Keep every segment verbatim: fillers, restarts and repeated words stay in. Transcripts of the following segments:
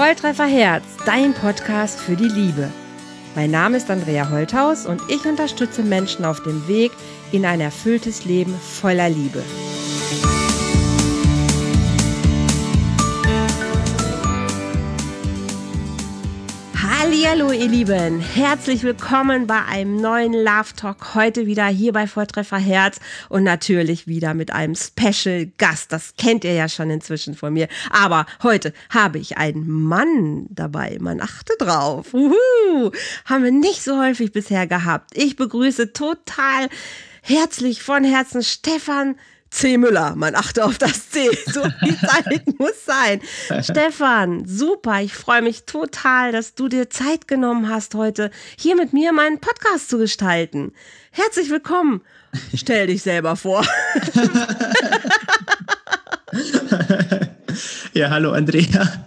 Volltreffer Herz, dein Podcast für die Liebe. Mein Name ist Andrea Holthaus und ich unterstütze Menschen auf dem Weg in ein erfülltes Leben voller Liebe. Hallihallo ihr Lieben, herzlich willkommen bei einem neuen Love Talk, heute wieder hier bei Volltreffer Herz und natürlich wieder mit einem Special Gast, das kennt ihr ja schon inzwischen von mir, aber heute habe ich einen Mann dabei, man achte drauf, Uhu. Haben wir nicht so häufig bisher gehabt. Ich begrüße total herzlich von Herzen Stefan C. Müller, man achte auf das C, so viel Zeit muss sein. Stefan, super, ich freue mich total, dass du dir Zeit genommen hast, heute hier mit mir meinen Podcast zu gestalten. Herzlich willkommen. Stell dich selber vor. Ja, hallo Andrea.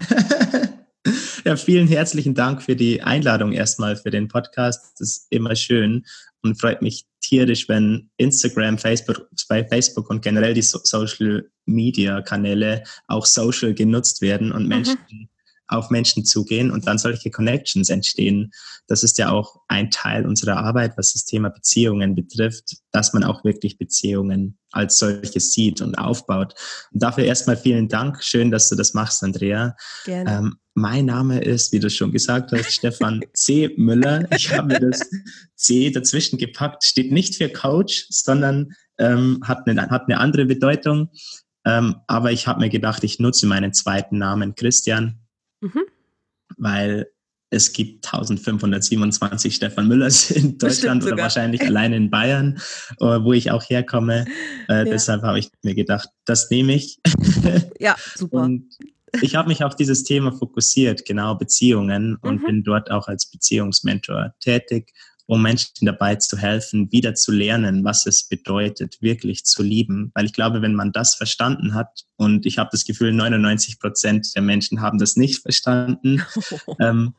Ja, vielen herzlichen Dank für die Einladung erstmal für den Podcast. Das ist immer schön und freut mich tierisch, wenn Instagram, Facebook, bei Facebook und generell die so- Social Media Kanäle auch social genutzt werden und Menschen mhm. auf Menschen zugehen und dann solche Connections entstehen. Das ist ja auch ein Teil unserer Arbeit, was das Thema Beziehungen betrifft, dass man auch wirklich Beziehungen als solches sieht und aufbaut. Und dafür erstmal vielen Dank. Schön, dass du das machst, Andrea. Gerne. Ähm, mein Name ist, wie du schon gesagt hast, Stefan C. Müller. Ich habe mir das C dazwischen gepackt. Steht nicht für Coach, sondern ähm, hat, eine, hat eine andere Bedeutung. Ähm, aber ich habe mir gedacht, ich nutze meinen zweiten Namen Christian, mhm. weil es gibt eintausendfünfhundertsiebenundzwanzig Stefan Müllers in Deutschland oder wahrscheinlich allein in Bayern, wo ich auch herkomme. Äh, ja. Deshalb habe ich mir gedacht, das nehme ich. Ja, super. Und ich habe mich auf dieses Thema fokussiert, genau Beziehungen, und mhm. bin dort auch als Beziehungsmentor tätig, um Menschen dabei zu helfen, wieder zu lernen, was es bedeutet, wirklich zu lieben. Weil ich glaube, wenn man das verstanden hat, und ich habe das Gefühl, neunundneunzig Prozent der Menschen haben das nicht verstanden, oh. ähm,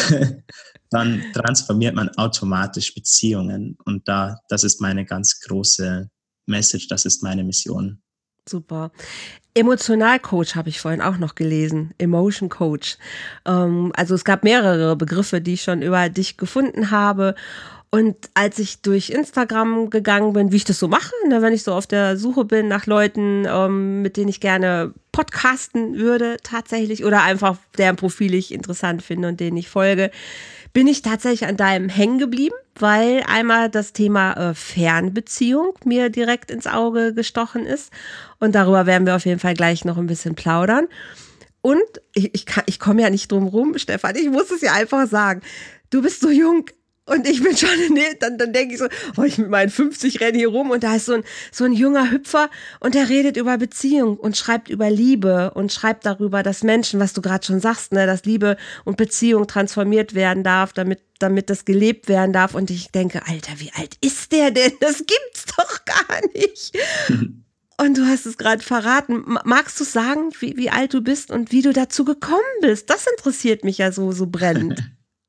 dann transformiert man automatisch Beziehungen. Und da, das ist meine ganz große Message, das ist meine Mission. Super. Emotionalcoach habe ich vorhin auch noch gelesen, Emotion Coach. Ähm, also es gab mehrere Begriffe, die ich schon über dich gefunden habe. Und als ich durch Instagram gegangen bin, wie ich das so mache, ne, wenn ich so auf der Suche bin nach Leuten, ähm, mit denen ich gerne podcasten würde tatsächlich oder einfach deren Profil ich interessant finde und denen ich folge, bin ich tatsächlich an deinem hängen geblieben, weil einmal das Thema äh, Fernbeziehung mir direkt ins Auge gestochen ist. Und darüber werden wir auf jeden Fall gleich noch ein bisschen plaudern. Und ich, ich, kann, ich komme ja nicht drum rum, Stefan, ich muss es ja einfach sagen. Du bist so jung. Und ich bin schon, nee, dann, dann denke ich so, oh, ich mit meinen fünfzig renne hier rum und da ist so ein, so ein junger Hüpfer und der redet über Beziehung und schreibt über Liebe und schreibt darüber, dass Menschen, was du gerade schon sagst, ne, dass Liebe und Beziehung transformiert werden darf, damit, damit das gelebt werden darf. Und ich denke, Alter, wie alt ist der denn? Das gibt's doch gar nicht. Und du hast es gerade verraten. Magst du sagen, wie, wie alt du bist und wie du dazu gekommen bist? Das interessiert mich ja so, so brennend.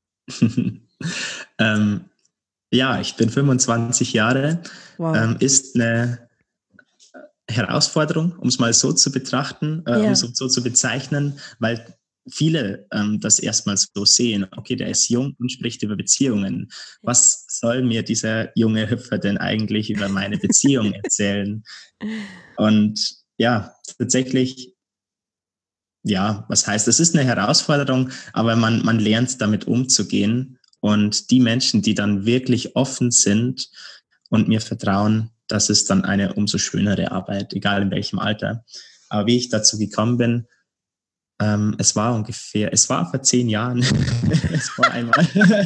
ähm, ja, ich bin fünfundzwanzig Jahre. Wow. Ähm, ist eine Herausforderung, um es mal so zu betrachten, äh, ja. um es so zu bezeichnen, weil viele ähm, das erstmal so sehen. Okay, der ist jung und spricht über Beziehungen. Was soll mir dieser junge Hüpfer denn eigentlich über meine Beziehung erzählen? Und ja, tatsächlich, ja, was heißt, es ist eine Herausforderung, aber man, man lernt damit umzugehen. Und die Menschen, die dann wirklich offen sind und mir vertrauen, das ist dann eine umso schönere Arbeit, egal in welchem Alter. Aber wie ich dazu gekommen bin, ähm, es war ungefähr, es war vor zehn Jahren. Es war einmal.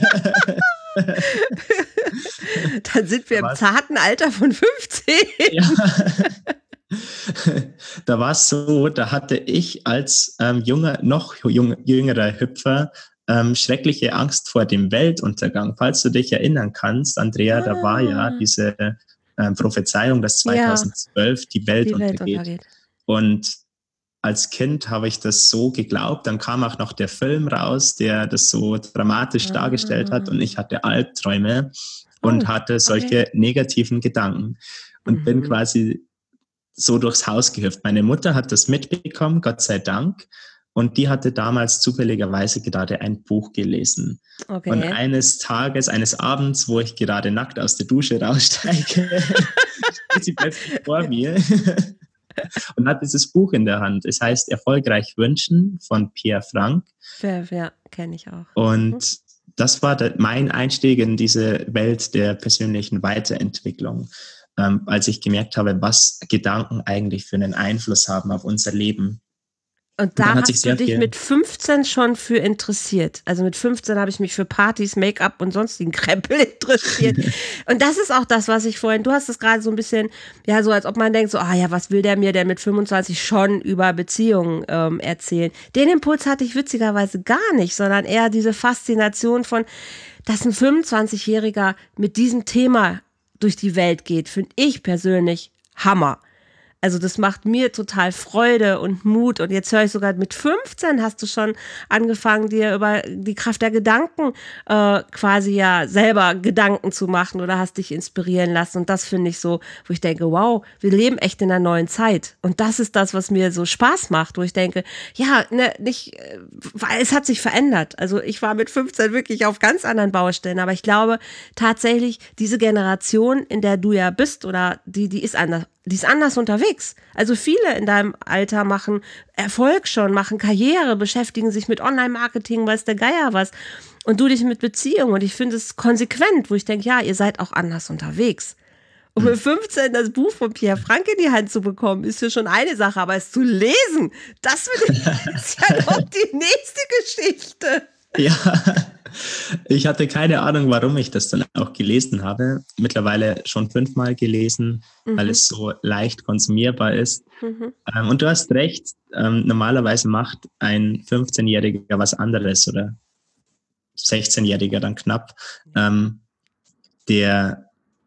Dann sind wir im zarten Alter von fünfzehn. Ja. Da war es so, da hatte ich als ähm, junger, noch jung, jüngerer Hüpfer ähm, schreckliche Angst vor dem Weltuntergang. Falls du dich erinnern kannst, Andrea, ah. da war ja diese ähm, Prophezeiung, dass zweitausendzwölf ja. die Welt die untergeht. Welt untergeht. Und als Kind habe ich das so geglaubt. Dann kam auch noch der Film raus, der das so dramatisch ah. dargestellt hat. Und ich hatte Albträume und oh, hatte solche okay. negativen Gedanken. Und mhm. bin quasi so durchs Haus gehüpft. Meine Mutter hat das mitbekommen, Gott sei Dank. und die hatte damals zufälligerweise gerade ein Buch gelesen. Okay. Und eines Tages, eines Abends, wo ich gerade nackt aus der Dusche raussteige, steht sie plötzlich vor mir und hat dieses Buch in der Hand. Es heißt Erfolgreich wünschen von Pierre Frank. Ja, ja, kenne ich auch. Und mhm. das war der, mein Einstieg in diese Welt der persönlichen Weiterentwicklung, ähm, als ich gemerkt habe, was Gedanken eigentlich für einen Einfluss haben auf unser Leben. Und da und hast du dich mit fünfzehn schon für interessiert. Also mit fünfzehn habe ich mich für Partys, Make-up und sonstigen Krempel interessiert. Und das ist auch das, was ich vorhin, du hast es gerade so ein bisschen, ja, so als ob man denkt, so, ah ja, was will der mir denn mit fünfundzwanzig schon über Beziehungen ähm, erzählen? Den Impuls hatte ich witzigerweise gar nicht, sondern eher diese Faszination von, dass ein fünfundzwanzigjähriger mit diesem Thema durch die Welt geht, finde ich persönlich Hammer. Also das macht mir total Freude und Mut. Und jetzt höre ich sogar, mit fünfzehn hast du schon angefangen, dir über die Kraft der Gedanken äh, quasi ja selber Gedanken zu machen oder hast dich inspirieren lassen. Und das finde ich so, wo ich denke, wow, wir leben echt in einer neuen Zeit. Und das ist das, was mir so Spaß macht, wo ich denke, ja, ne, nicht, weil es hat sich verändert. Also ich war mit fünfzehn wirklich auf ganz anderen Baustellen. Aber ich glaube tatsächlich, diese Generation, in der du ja bist oder die, die ist anders. Die ist anders unterwegs. Also viele in deinem Alter machen Erfolg schon, machen Karriere, beschäftigen sich mit Online-Marketing, weiß der Geier was. Und du dich mit Beziehungen. Und ich finde es konsequent, wo ich denke, ja, ihr seid auch anders unterwegs. Und mit fünfzehn das Buch von Pierre Frank in die Hand zu bekommen, ist ja schon eine Sache, aber es zu lesen, das ist ja noch die nächste Geschichte. Ja, ich hatte keine Ahnung, warum ich das dann auch gelesen habe. Mittlerweile schon fünfmal gelesen, mhm. weil es so leicht konsumierbar ist. Mhm. Ähm, und du hast recht, ähm, normalerweise macht ein fünfzehnjähriger was anderes oder sechzehnjähriger dann knapp. Ähm, der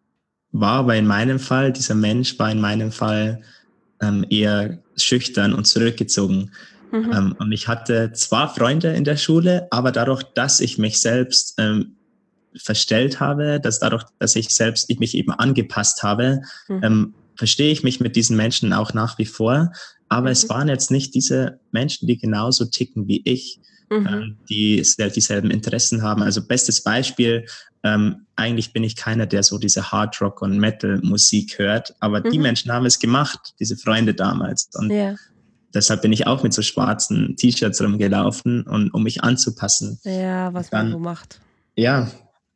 war aber in meinem Fall, dieser Mensch war in meinem Fall ähm, eher schüchtern und zurückgezogen. Mhm. Ähm, und ich hatte zwar Freunde in der Schule, aber dadurch, dass ich mich selbst ähm, verstellt habe, dass dadurch, dass ich selbst ich mich eben angepasst habe, mhm. ähm, verstehe ich mich mit diesen Menschen auch nach wie vor. Aber mhm. es waren jetzt nicht diese Menschen, die genauso ticken wie ich, mhm. ähm, die dieselben Interessen haben. Also bestes Beispiel, ähm, eigentlich bin ich keiner, der so diese Hardrock- und Metal-Musik hört, aber mhm. die Menschen haben es gemacht, diese Freunde damals. Und ja. deshalb bin ich auch mit so schwarzen T-Shirts rumgelaufen, und, um mich anzupassen. Ja, was dann, man so macht. Ja,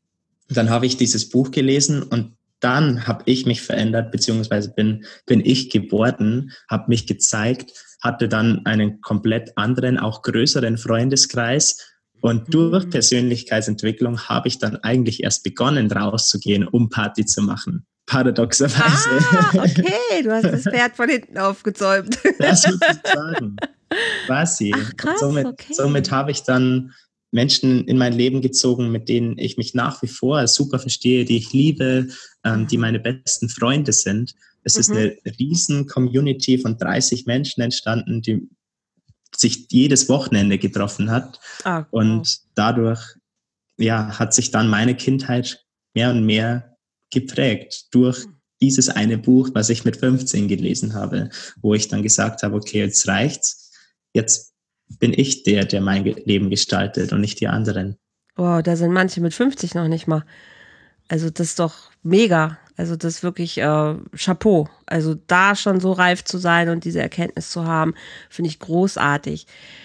dann habe ich dieses Buch gelesen und dann habe ich mich verändert, beziehungsweise bin, bin ich geworden, habe mich gezeigt, hatte dann einen komplett anderen, auch größeren Freundeskreis. Und durch mhm. Persönlichkeitsentwicklung habe ich dann eigentlich erst begonnen, rauszugehen, um Party zu machen. Paradoxerweise. Ah, okay, du hast das Pferd von hinten aufgezäumt. Das sozusagen. Quasi. Ach, krass, somit, okay. somit habe ich dann Menschen in mein Leben gezogen, mit denen ich mich nach wie vor super verstehe, die ich liebe, ähm, die meine besten Freunde sind. Es mhm. ist eine riesen Community von dreißig Menschen entstanden, die sich jedes Wochenende getroffen hat. Ah, cool. Und dadurch ja, hat sich dann meine Kindheit mehr und mehr geprägt durch dieses eine Buch, was ich mit fünfzehn gelesen habe, wo ich dann gesagt habe, okay, jetzt reicht's. Jetzt bin ich der, der mein Leben gestaltet und nicht die anderen. Wow, da sind manche mit fünfzig noch nicht mal. Also das ist doch mega. Also das ist wirklich äh, Chapeau. Also da schon so reif zu sein und diese Erkenntnis zu haben, finde ich großartig.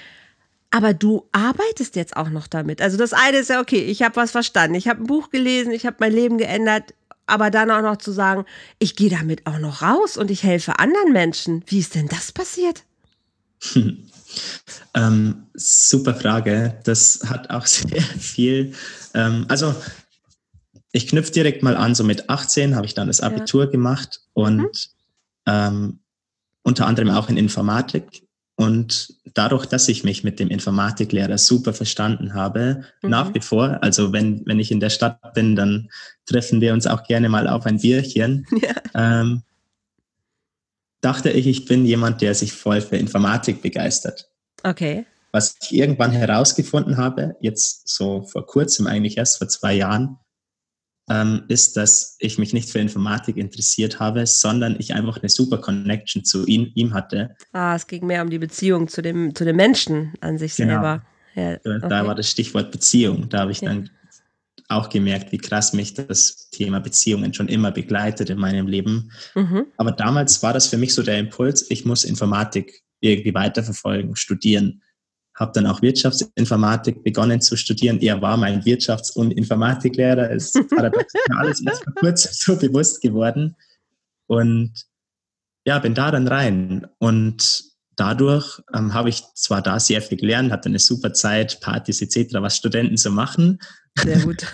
Aber du arbeitest jetzt auch noch damit. Also das eine ist ja, okay, ich habe was verstanden. Ich habe ein Buch gelesen, ich habe mein Leben geändert. Aber dann auch noch zu sagen, ich gehe damit auch noch raus und ich helfe anderen Menschen. Wie ist denn das passiert? Hm. Ähm, super Frage. Das hat auch sehr viel. Ähm, also ich knüpfe direkt mal an. So mit achtzehn habe ich dann das Abitur ja. gemacht und mhm. ähm, unter anderem auch in Informatik. Und dadurch, dass ich mich mit dem Informatiklehrer super verstanden habe, mhm. nach wie vor, also wenn, wenn ich in der Stadt bin, dann treffen wir uns auch gerne mal auf ein Bierchen, ja. ähm, dachte ich, ich bin jemand, der sich voll für Informatik begeistert. Okay. Was ich irgendwann herausgefunden habe, jetzt so vor kurzem, eigentlich erst vor zwei Jahren, ähm, ist, dass ich mich nicht für Informatik interessiert habe, sondern ich einfach eine super Connection zu ihm, ihm hatte. Ah, es ging mehr um die Beziehung zu dem, zu dem Menschen an sich Genau. selber. Ja, Da okay. war das Stichwort Beziehung. Da habe ich Ja. dann auch gemerkt, wie krass mich das Thema Beziehungen schon immer begleitet in meinem Leben. Mhm. Aber damals war das für mich so der Impuls, ich muss Informatik irgendwie weiterverfolgen, studieren. Habe dann auch Wirtschaftsinformatik begonnen zu studieren. Er war mein Wirtschafts- und Informatiklehrer. Es ist paradox mir alles erst vor kurzem so bewusst geworden. Und ja, bin da dann rein. Und dadurch ähm, habe ich zwar da sehr viel gelernt, hatte eine super Zeit, Partys et cetera, was Studenten so machen. Sehr gut.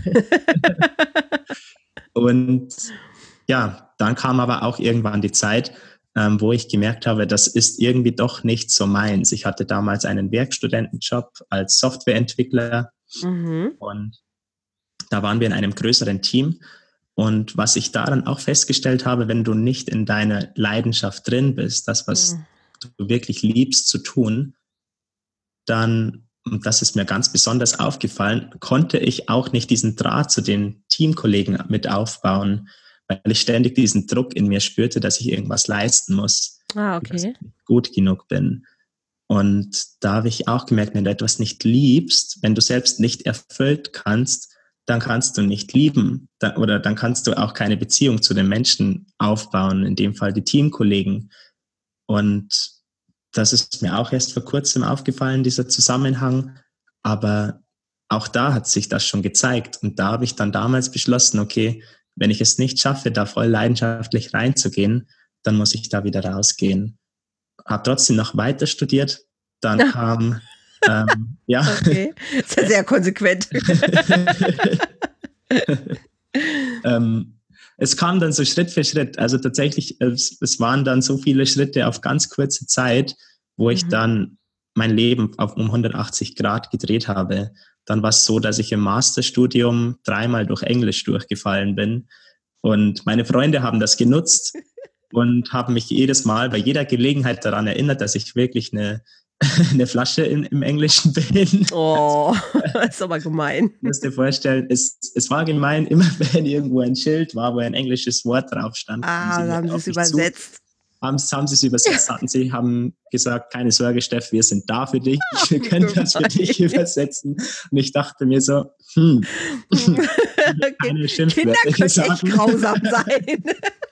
Und ja, dann kam aber auch irgendwann die Zeit, ähm, wo ich gemerkt habe, das ist irgendwie doch nicht so meins. Ich hatte damals einen Werkstudentenjob als Softwareentwickler mhm. und da waren wir in einem größeren Team. Und was ich da dann auch festgestellt habe, wenn du nicht in deiner Leidenschaft drin bist, das, was mhm. du wirklich liebst zu tun, dann, und das ist mir ganz besonders aufgefallen, konnte ich auch nicht diesen Draht zu den Teamkollegen mit aufbauen, weil ich ständig diesen Druck in mir spürte, dass ich irgendwas leisten muss, ah, okay. dass ich nicht gut genug bin. Und da habe ich auch gemerkt, wenn du etwas nicht liebst, wenn du selbst nicht erfüllt kannst, dann kannst du nicht lieben da, oder dann kannst du auch keine Beziehung zu den Menschen aufbauen, in dem Fall die Teamkollegen. Und das ist mir auch erst vor kurzem aufgefallen, dieser Zusammenhang. Aber auch da hat sich das schon gezeigt. Und da habe ich dann damals beschlossen, okay, wenn ich es nicht schaffe, da voll leidenschaftlich reinzugehen, dann muss ich da wieder rausgehen. Habe trotzdem noch weiter studiert. Dann ja. kam, ähm, ja. Okay, ist ja sehr konsequent. ähm, es kam dann so Schritt für Schritt. Also tatsächlich, es, es waren dann so viele Schritte auf ganz kurze Zeit, wo ich mhm. dann mein Leben auf um hundertachtzig Grad gedreht habe. Dann war es so, dass ich im Masterstudium dreimal durch Englisch durchgefallen bin. Und meine Freunde haben das genutzt und haben mich jedes Mal bei jeder Gelegenheit daran erinnert, dass ich wirklich eine, eine Flasche in, im Englischen bin. Oh, das ist aber gemein. Du musst dir vorstellen, es, es war gemein, immer wenn irgendwo ein Schild war, wo ein englisches Wort drauf stand. Ah, haben sie, haben sie es übersetzt. Zu, haben, haben sie es übersetzt, hatten sie, haben gesagt, keine Sorge, Steff, wir sind da für dich, wir können oh, das für dich übersetzen. Und ich dachte mir so, hm, keine Kinder können echt grausam sein.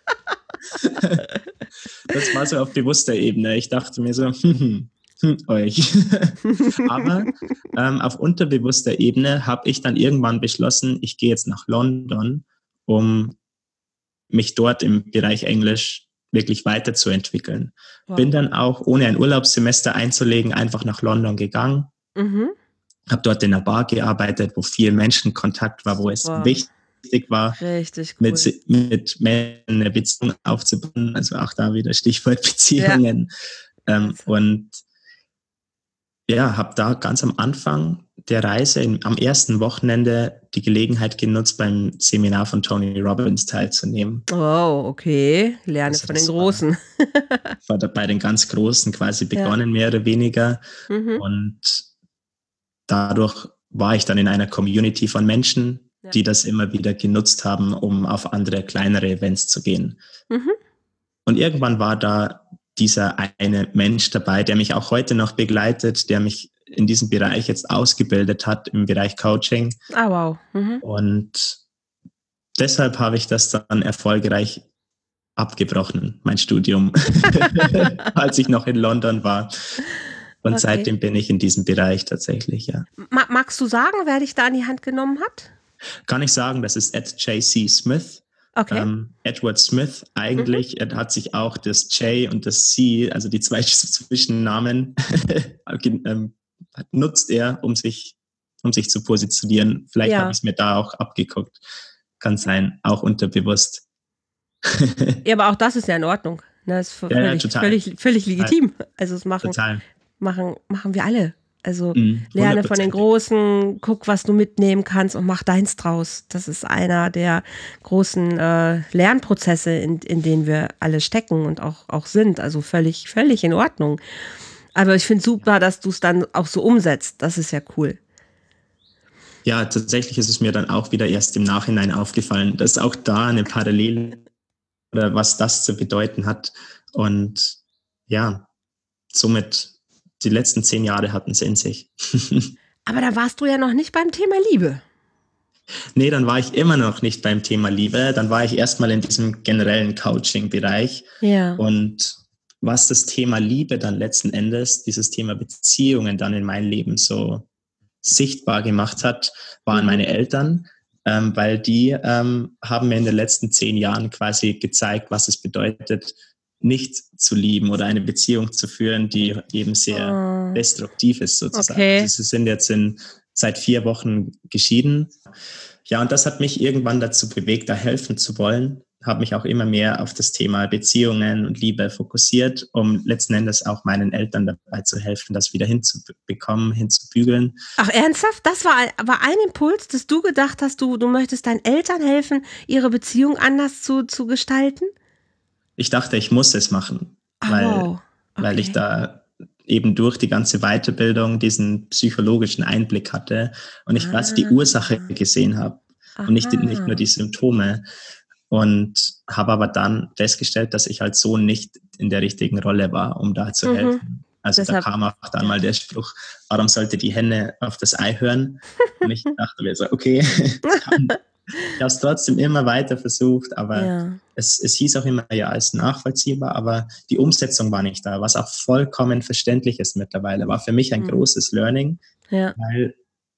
Das war so auf bewusster Ebene. Ich dachte mir so, hm, hm, euch. Aber ähm, auf unterbewusster Ebene habe ich dann irgendwann beschlossen, ich gehe jetzt nach London, um mich dort im Bereich Englisch wirklich weiterzuentwickeln. Wow. Bin dann auch, ohne ein Urlaubssemester einzulegen, einfach nach London gegangen. Mhm. Habe dort in einer Bar gearbeitet, wo viel Menschenkontakt war, wo es wow. wichtig war, Richtig cool. mit, mit Menschen eine Beziehung aufzubauen. Also auch da wieder Stichwort Beziehungen. Ja. Ähm, und ja, habe da ganz am Anfang der Reise in, am ersten Wochenende die Gelegenheit genutzt, beim Seminar von Tony Robbins teilzunehmen. Oh, okay. Lerne also von den Großen. War, war bei den ganz Großen quasi begonnen, ja. mehr oder weniger. Mhm. Und dadurch war ich dann in einer Community von Menschen, ja. die das immer wieder genutzt haben, um auf andere, kleinere Events zu gehen. Mhm. Und irgendwann war da dieser eine Mensch dabei, der mich auch heute noch begleitet, der mich in diesem Bereich jetzt ausgebildet hat, im Bereich Coaching. Ah, wow. Mhm. Und deshalb habe ich das dann erfolgreich abgebrochen, mein Studium, als ich noch in London war. Und okay. seitdem bin ich in diesem Bereich tatsächlich, ja. Magst du sagen, wer dich da an die Hand genommen hat? Kann ich sagen, das ist Ed J C Smith. Okay. Ähm, Edward Smith, eigentlich, mhm. er hat sich auch das J und das C, also die zwei Zwischennamen, ähm, nutzt er, um sich, um sich zu positionieren. Vielleicht ja. habe ich es mir da auch abgeguckt. Kann sein, auch unterbewusst. Ja, aber auch das ist ja in Ordnung. Das ist völlig, ja, ja, völlig, völlig legitim. Also das machen, machen, machen wir alle. Also mm, lerne von den Großen, guck, was du mitnehmen kannst und mach deins draus. Das ist einer der großen äh, Lernprozesse, in, in denen wir alle stecken und auch, auch sind. Also völlig, völlig in Ordnung. Aber ich finde super, dass du es dann auch so umsetzt. Das ist ja cool. Ja, tatsächlich ist es mir dann auch wieder erst im Nachhinein aufgefallen, dass auch da eine Parallele oder was das zu bedeuten hat. Und ja, somit die letzten zehn Jahre hatten es in sich. Aber da warst du ja noch nicht beim Thema Liebe. Nee, dann war ich immer noch nicht beim Thema Liebe. Dann war ich erstmal in diesem generellen Coaching-Bereich. Ja. Und was das Thema Liebe dann letzten Endes, dieses Thema Beziehungen dann in mein Leben so sichtbar gemacht hat, waren mhm. meine Eltern, ähm, weil die ähm, haben mir in den letzten zehn Jahren quasi gezeigt, was es bedeutet, nicht zu lieben oder eine Beziehung zu führen, die eben sehr oh. destruktiv ist sozusagen. Okay. Also sie sind jetzt in, seit vier Wochen geschieden. Ja, und das hat mich irgendwann dazu bewegt, da helfen zu wollen. Habe mich auch immer mehr auf das Thema Beziehungen und Liebe fokussiert, um letzten Endes auch meinen Eltern dabei zu helfen, das wieder hinzubekommen, hinzubügeln. Ach, ernsthaft? Das war, war ein Impuls, dass du gedacht hast, du, du möchtest deinen Eltern helfen, ihre Beziehung anders zu, zu gestalten? Ich dachte, ich muss es machen, oh, weil, wow. Okay. weil ich da eben durch die ganze Weiterbildung diesen psychologischen Einblick hatte und ich ah. quasi die Ursache gesehen habe und nicht, nicht nur die Symptome. Und habe aber dann festgestellt, dass ich halt so nicht in der richtigen Rolle war, um da zu mhm. helfen. Also Deshalb, da kam auch dann mal der Spruch, warum sollte die Henne auf das Ei hören? Und ich dachte mir so, okay, ich habe es trotzdem immer weiter versucht, aber ja. es, es hieß auch immer, ja, ist nachvollziehbar, aber die Umsetzung war nicht da, was auch vollkommen verständlich ist mittlerweile. War für mich ein mhm. großes Learning, ja. weil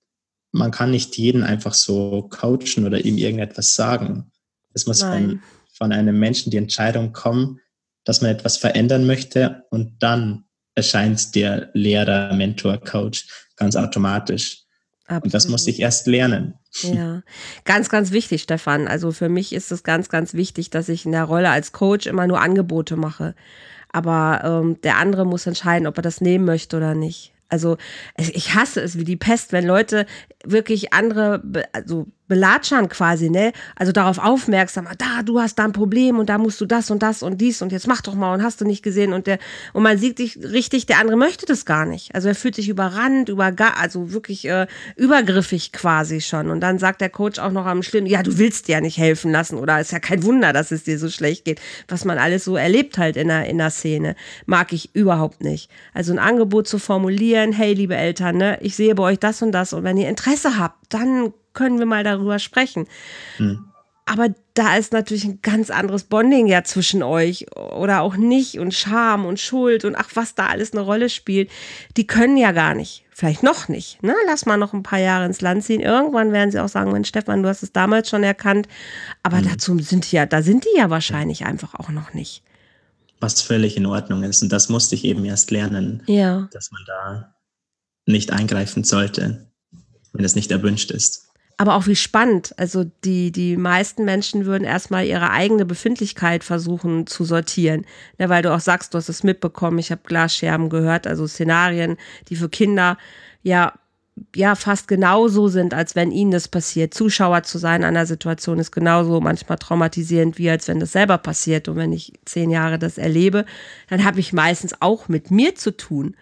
man kann nicht jeden einfach so coachen oder ihm irgendetwas sagen. Es muss von, von einem Menschen die Entscheidung kommen, dass man etwas verändern möchte und dann erscheint der Lehrer, Mentor, Coach ganz automatisch. Absolut. Und das musste ich erst lernen. Ja, ganz, ganz wichtig, Stefan. Also für mich ist es ganz, ganz wichtig, dass ich in der Rolle als Coach immer nur Angebote mache. Aber ähm, der andere muss entscheiden, ob er das nehmen möchte oder nicht. Also ich hasse es wie die Pest, wenn Leute wirklich andere, be- also belatschern quasi, ne? Also darauf aufmerksam, da, du hast da ein Problem und da musst du das und das und dies und jetzt mach doch mal und hast du nicht gesehen und der, und man sieht sich richtig, der andere möchte das gar nicht. Also er fühlt sich überrannt, überga- also wirklich äh, übergriffig quasi schon. Und dann sagt der Coach auch noch am Schlimm, ja, du willst dir ja nicht helfen lassen oder ist ja kein Wunder, dass es dir so schlecht geht, was man alles so erlebt halt in der, in der Szene. Mag ich überhaupt nicht. Also ein Angebot zu formulieren, hey, liebe Eltern, ne, ich sehe bei euch das und das und wenn ihr Interesse habt, dann können wir mal darüber sprechen. Hm. Aber da ist natürlich ein ganz anderes Bonding ja zwischen euch oder auch nicht und Scham und Schuld und ach, was da alles eine Rolle spielt. Die können ja gar nicht, vielleicht noch nicht, ne? Lass mal noch ein paar Jahre ins Land ziehen. Irgendwann werden sie auch sagen, Mensch, Stefan, du hast es damals schon erkannt. Aber hm. dazu sind die ja, da sind die ja wahrscheinlich einfach auch noch nicht. Was völlig in Ordnung ist. Und das musste ich eben erst lernen, ja. dass man da nicht eingreifen sollte, wenn es nicht erwünscht ist. Aber auch wie spannend. Also die, die meisten Menschen würden erstmal ihre eigene Befindlichkeit versuchen zu sortieren. Ja, weil du auch sagst, du hast es mitbekommen, ich habe Glasscherben gehört, also Szenarien, die für Kinder ja, ja fast genauso sind, als wenn ihnen das passiert. Zuschauer zu sein an einer Situation ist genauso manchmal traumatisierend, wie als wenn das selber passiert. Und wenn ich zehn Jahre das erlebe, dann habe ich meistens auch mit mir zu tun.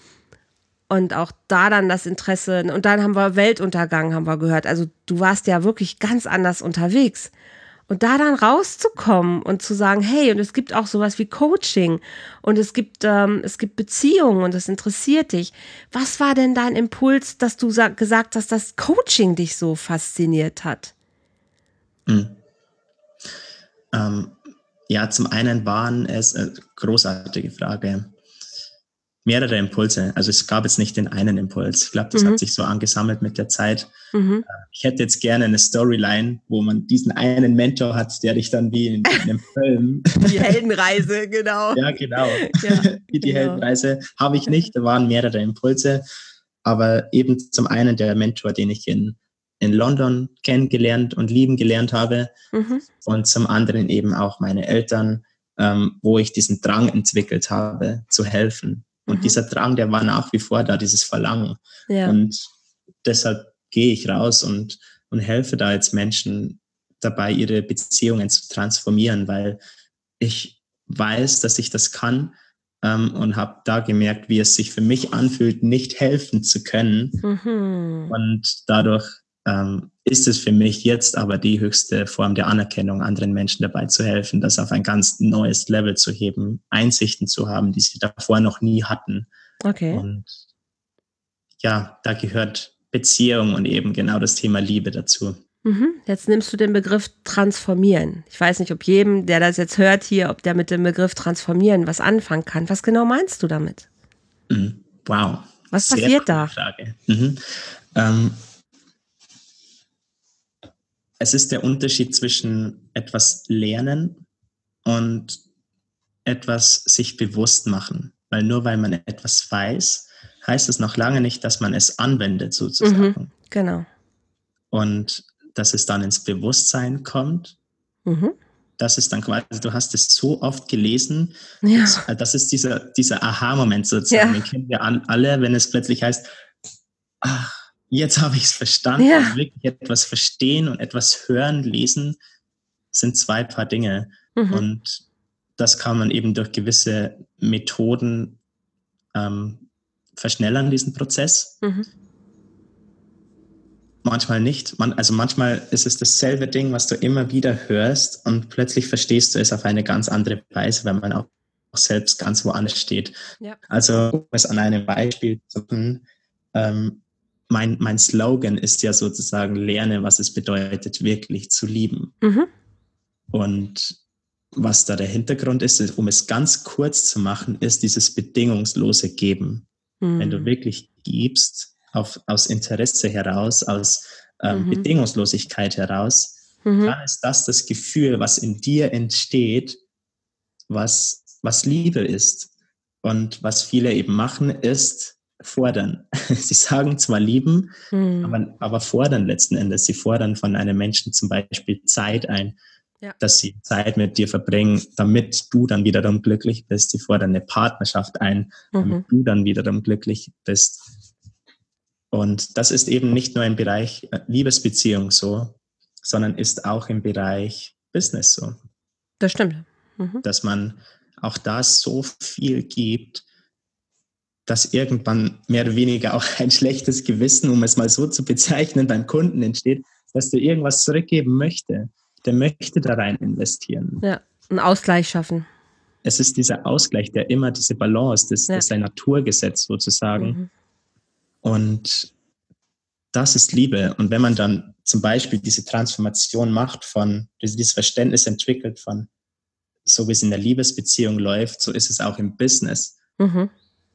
Und auch da dann das Interesse, und dann haben wir Weltuntergang, haben wir gehört. Also du warst ja wirklich ganz anders unterwegs. Und da dann rauszukommen und zu sagen, hey, und es gibt auch sowas wie Coaching und es gibt, ähm, es gibt Beziehungen und es interessiert dich. Was war denn dein Impuls, dass du sa- gesagt hast, dass Coaching dich so fasziniert hat? Hm. Ähm, ja, zum einen waren es, äh, großartige Frage, mehrere Impulse. Also es gab jetzt nicht den einen Impuls. Ich glaube, das mhm. hat sich so angesammelt mit der Zeit. Mhm. Ich hätte jetzt gerne eine Storyline, wo man diesen einen Mentor hat, der dich dann wie in, in einem Film... Die Heldenreise, genau. Ja, genau. Ja, wie die genau. Heldenreise habe ich nicht. Da waren mehrere Impulse. Aber eben zum einen der Mentor, den ich in, in London kennengelernt und lieben gelernt habe. Mhm. Und zum anderen eben auch meine Eltern, ähm, wo ich diesen Drang entwickelt habe, zu helfen. Und mhm. dieser Drang, der war nach wie vor da, dieses Verlangen. Ja. Und deshalb gehe ich raus und, und helfe da jetzt Menschen dabei, ihre Beziehungen zu transformieren, weil ich weiß, dass ich das kann ähm, und habe da gemerkt, wie es sich für mich anfühlt, nicht helfen zu können. Mhm. Und dadurch ähm, ist es für mich jetzt aber die höchste Form der Anerkennung, anderen Menschen dabei zu helfen, das auf ein ganz neues Level zu heben, Einsichten zu haben, die sie davor noch nie hatten. Okay. Und ja, da gehört Beziehung und eben genau das Thema Liebe dazu. Mhm. Jetzt nimmst du den Begriff transformieren. Ich weiß nicht, ob jedem, der das jetzt hört hier, ob der mit dem Begriff transformieren was anfangen kann. Was genau meinst du damit? Mhm. Wow. Was Sehr passiert coole da? Frage. Mhm. Ähm, es ist der Unterschied zwischen etwas lernen und etwas sich bewusst machen. Weil nur weil man etwas weiß, heißt es noch lange nicht, dass man es anwendet, sozusagen. Mhm. Genau. Und dass es dann ins Bewusstsein kommt, Mhm. das ist dann quasi, du hast es so oft gelesen, Ja. das ist dieser, dieser Aha-Moment sozusagen, Ja. den kennen wir alle, wenn es plötzlich heißt, ach, jetzt habe ich es verstanden. Ja. Also wirklich etwas verstehen und etwas hören, lesen, sind zwei Paar Dinge. Mhm. Und das kann man eben durch gewisse Methoden ähm, verschnellern, diesen Prozess. Mhm. Manchmal nicht. Man, also manchmal ist es dasselbe Ding, was du immer wieder hörst und plötzlich verstehst du es auf eine ganz andere Weise, wenn man auch selbst ganz woanders steht. Ja. Also um es an einem Beispiel zu tun, ähm, mein, mein Slogan ist ja sozusagen, lerne, was es bedeutet, wirklich zu lieben. Mhm. Und was da der Hintergrund ist, ist, um es ganz kurz zu machen, ist dieses bedingungslose Geben. Mhm. Wenn du wirklich gibst, auf, aus Interesse heraus, aus ähm, Mhm. Bedingungslosigkeit heraus, Mhm. dann ist das das Gefühl, was in dir entsteht, was, was Liebe ist. Und was viele eben machen, ist fordern. Sie sagen zwar lieben, Mhm. aber, aber fordern letzten Endes. Sie fordern von einem Menschen zum Beispiel Zeit ein, Ja. dass sie Zeit mit dir verbringen, damit du dann wiederum glücklich bist. Sie fordern eine Partnerschaft ein, damit Mhm. du dann wiederum glücklich bist. Und das ist eben nicht nur im Bereich Liebesbeziehung so, sondern ist auch im Bereich Business so. Das stimmt. Mhm. Dass man auch da so viel gibt, dass irgendwann mehr oder weniger auch ein schlechtes Gewissen, um es mal so zu bezeichnen, beim Kunden entsteht, dass der irgendwas zurückgeben möchte. Der möchte da rein investieren. Ja, einen Ausgleich schaffen. Es ist dieser Ausgleich, der immer diese Balance, das, Ja. das ist ein Naturgesetz sozusagen. Mhm. Und das ist Liebe. Und wenn man dann zum Beispiel diese Transformation macht von, dieses Verständnis entwickelt von, so wie es in der Liebesbeziehung läuft, so ist es auch im Business. Mhm.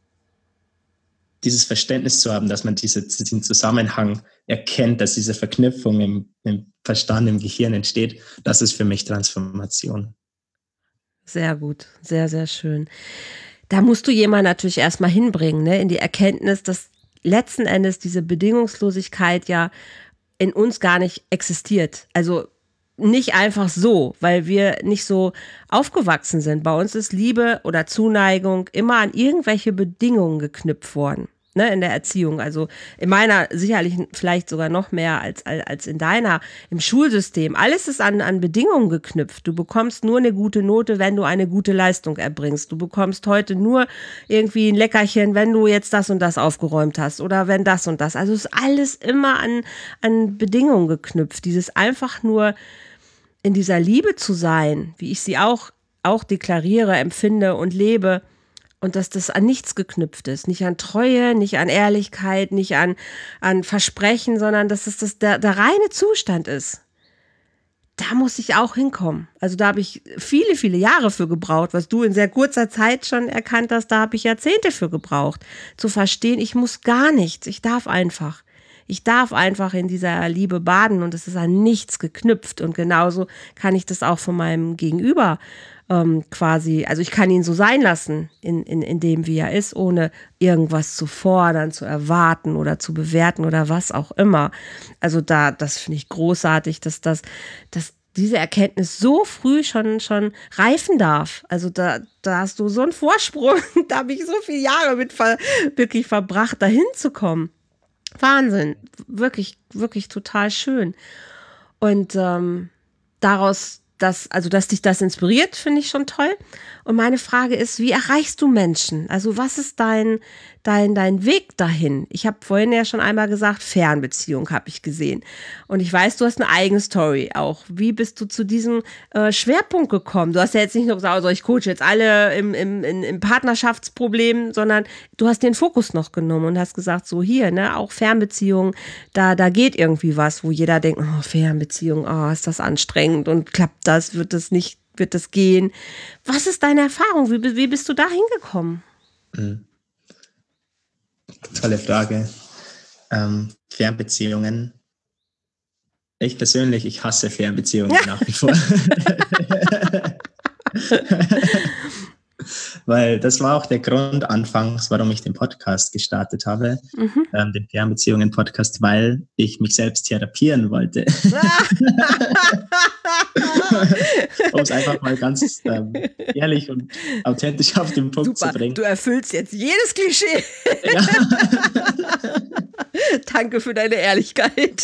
Dieses Verständnis zu haben, dass man diese, diesen Zusammenhang erkennt, dass diese Verknüpfung im, im Verstand, im Gehirn entsteht, das ist für mich Transformation. Sehr gut, sehr, sehr schön. Da musst du jemanden natürlich erstmal hinbringen, ne, in die Erkenntnis, dass letzten Endes diese Bedingungslosigkeit ja in uns gar nicht existiert. Also nicht einfach so, weil wir nicht so aufgewachsen sind. Bei uns ist Liebe oder Zuneigung immer an irgendwelche Bedingungen geknüpft worden, ne, in der Erziehung. Also in meiner sicherlich vielleicht sogar noch mehr als, als in deiner, im Schulsystem. Alles ist an, an Bedingungen geknüpft. Du bekommst nur eine gute Note, wenn du eine gute Leistung erbringst. Du bekommst heute nur irgendwie ein Leckerchen, wenn du jetzt das und das aufgeräumt hast oder wenn das und das. Also es ist alles immer an, an Bedingungen geknüpft. Dieses einfach nur in dieser Liebe zu sein, wie ich sie auch, auch deklariere, empfinde und lebe, und dass das an nichts geknüpft ist. Nicht an Treue, nicht an Ehrlichkeit, nicht an, an Versprechen, sondern dass das, das der, der reine Zustand ist. Da muss ich auch hinkommen. Also da habe ich viele, viele Jahre für gebraucht, was du in sehr kurzer Zeit schon erkannt hast, da habe ich Jahrzehnte für gebraucht, zu verstehen, ich muss gar nichts, ich darf einfach. Ich darf einfach in dieser Liebe baden und es ist an nichts geknüpft. Und genauso kann ich das auch von meinem Gegenüber ähm, quasi, also ich kann ihn so sein lassen, in, in, in dem, wie er ist, ohne irgendwas zu fordern, zu erwarten oder zu bewerten oder was auch immer. Also da, das finde ich großartig, dass das, dass diese Erkenntnis so früh schon, schon reifen darf. Also da, da hast du so einen Vorsprung, da habe ich so viele Jahre mit ver, wirklich verbracht, dahin zu kommen. Wahnsinn, wirklich, wirklich total schön. Und ähm, daraus, dass, also dass dich das inspiriert, finde ich schon toll. Und meine Frage ist, wie erreichst du Menschen? Also was ist dein, dein, dein Weg dahin? Ich habe vorhin ja schon einmal gesagt, Fernbeziehung habe ich gesehen. Und ich weiß, du hast eine eigene Story auch. Wie bist du zu diesem äh, Schwerpunkt gekommen? Du hast ja jetzt nicht nur gesagt, also ich coache jetzt alle im, im, im, im Partnerschaftsproblem, sondern du hast den Fokus noch genommen und hast gesagt, so hier, ne, auch Fernbeziehung, da, da geht irgendwie was, wo jeder denkt, oh, Fernbeziehung, oh, ist das anstrengend und klappt das, wird das nicht, wird das gehen? Was ist deine Erfahrung? Wie, wie bist du da hingekommen? Mhm. Tolle Frage. Ähm, Fernbeziehungen. Ich persönlich, ich hasse Fernbeziehungen nach wie vor. Weil das war auch der Grund anfangs, warum ich den Podcast gestartet habe, mhm. ähm, den Fernbeziehungen-Podcast, weil ich mich selbst therapieren wollte. Um es einfach mal ganz ähm, ehrlich und authentisch auf den Punkt Super, zu bringen. Du erfüllst jetzt jedes Klischee. Ja. Danke für deine Ehrlichkeit.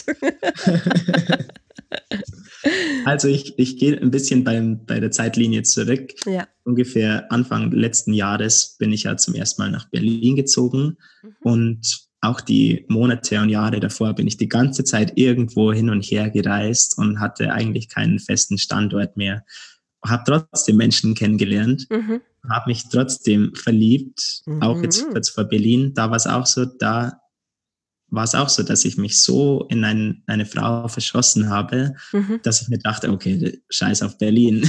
Also ich, ich gehe ein bisschen beim, bei der Zeitlinie zurück. Ja. Ungefähr Anfang letzten Jahres bin ich ja zum ersten Mal nach Berlin gezogen. Mhm. Und auch die Monate und Jahre davor bin ich die ganze Zeit irgendwo hin und her gereist und hatte eigentlich keinen festen Standort mehr. Habe trotzdem Menschen kennengelernt, mhm. habe mich trotzdem verliebt, mhm. auch jetzt kurz vor Berlin. Da war es auch so, da war es auch so, dass ich mich so in ein, eine Frau verschossen habe, mhm. dass ich mir dachte, okay, scheiß auf Berlin.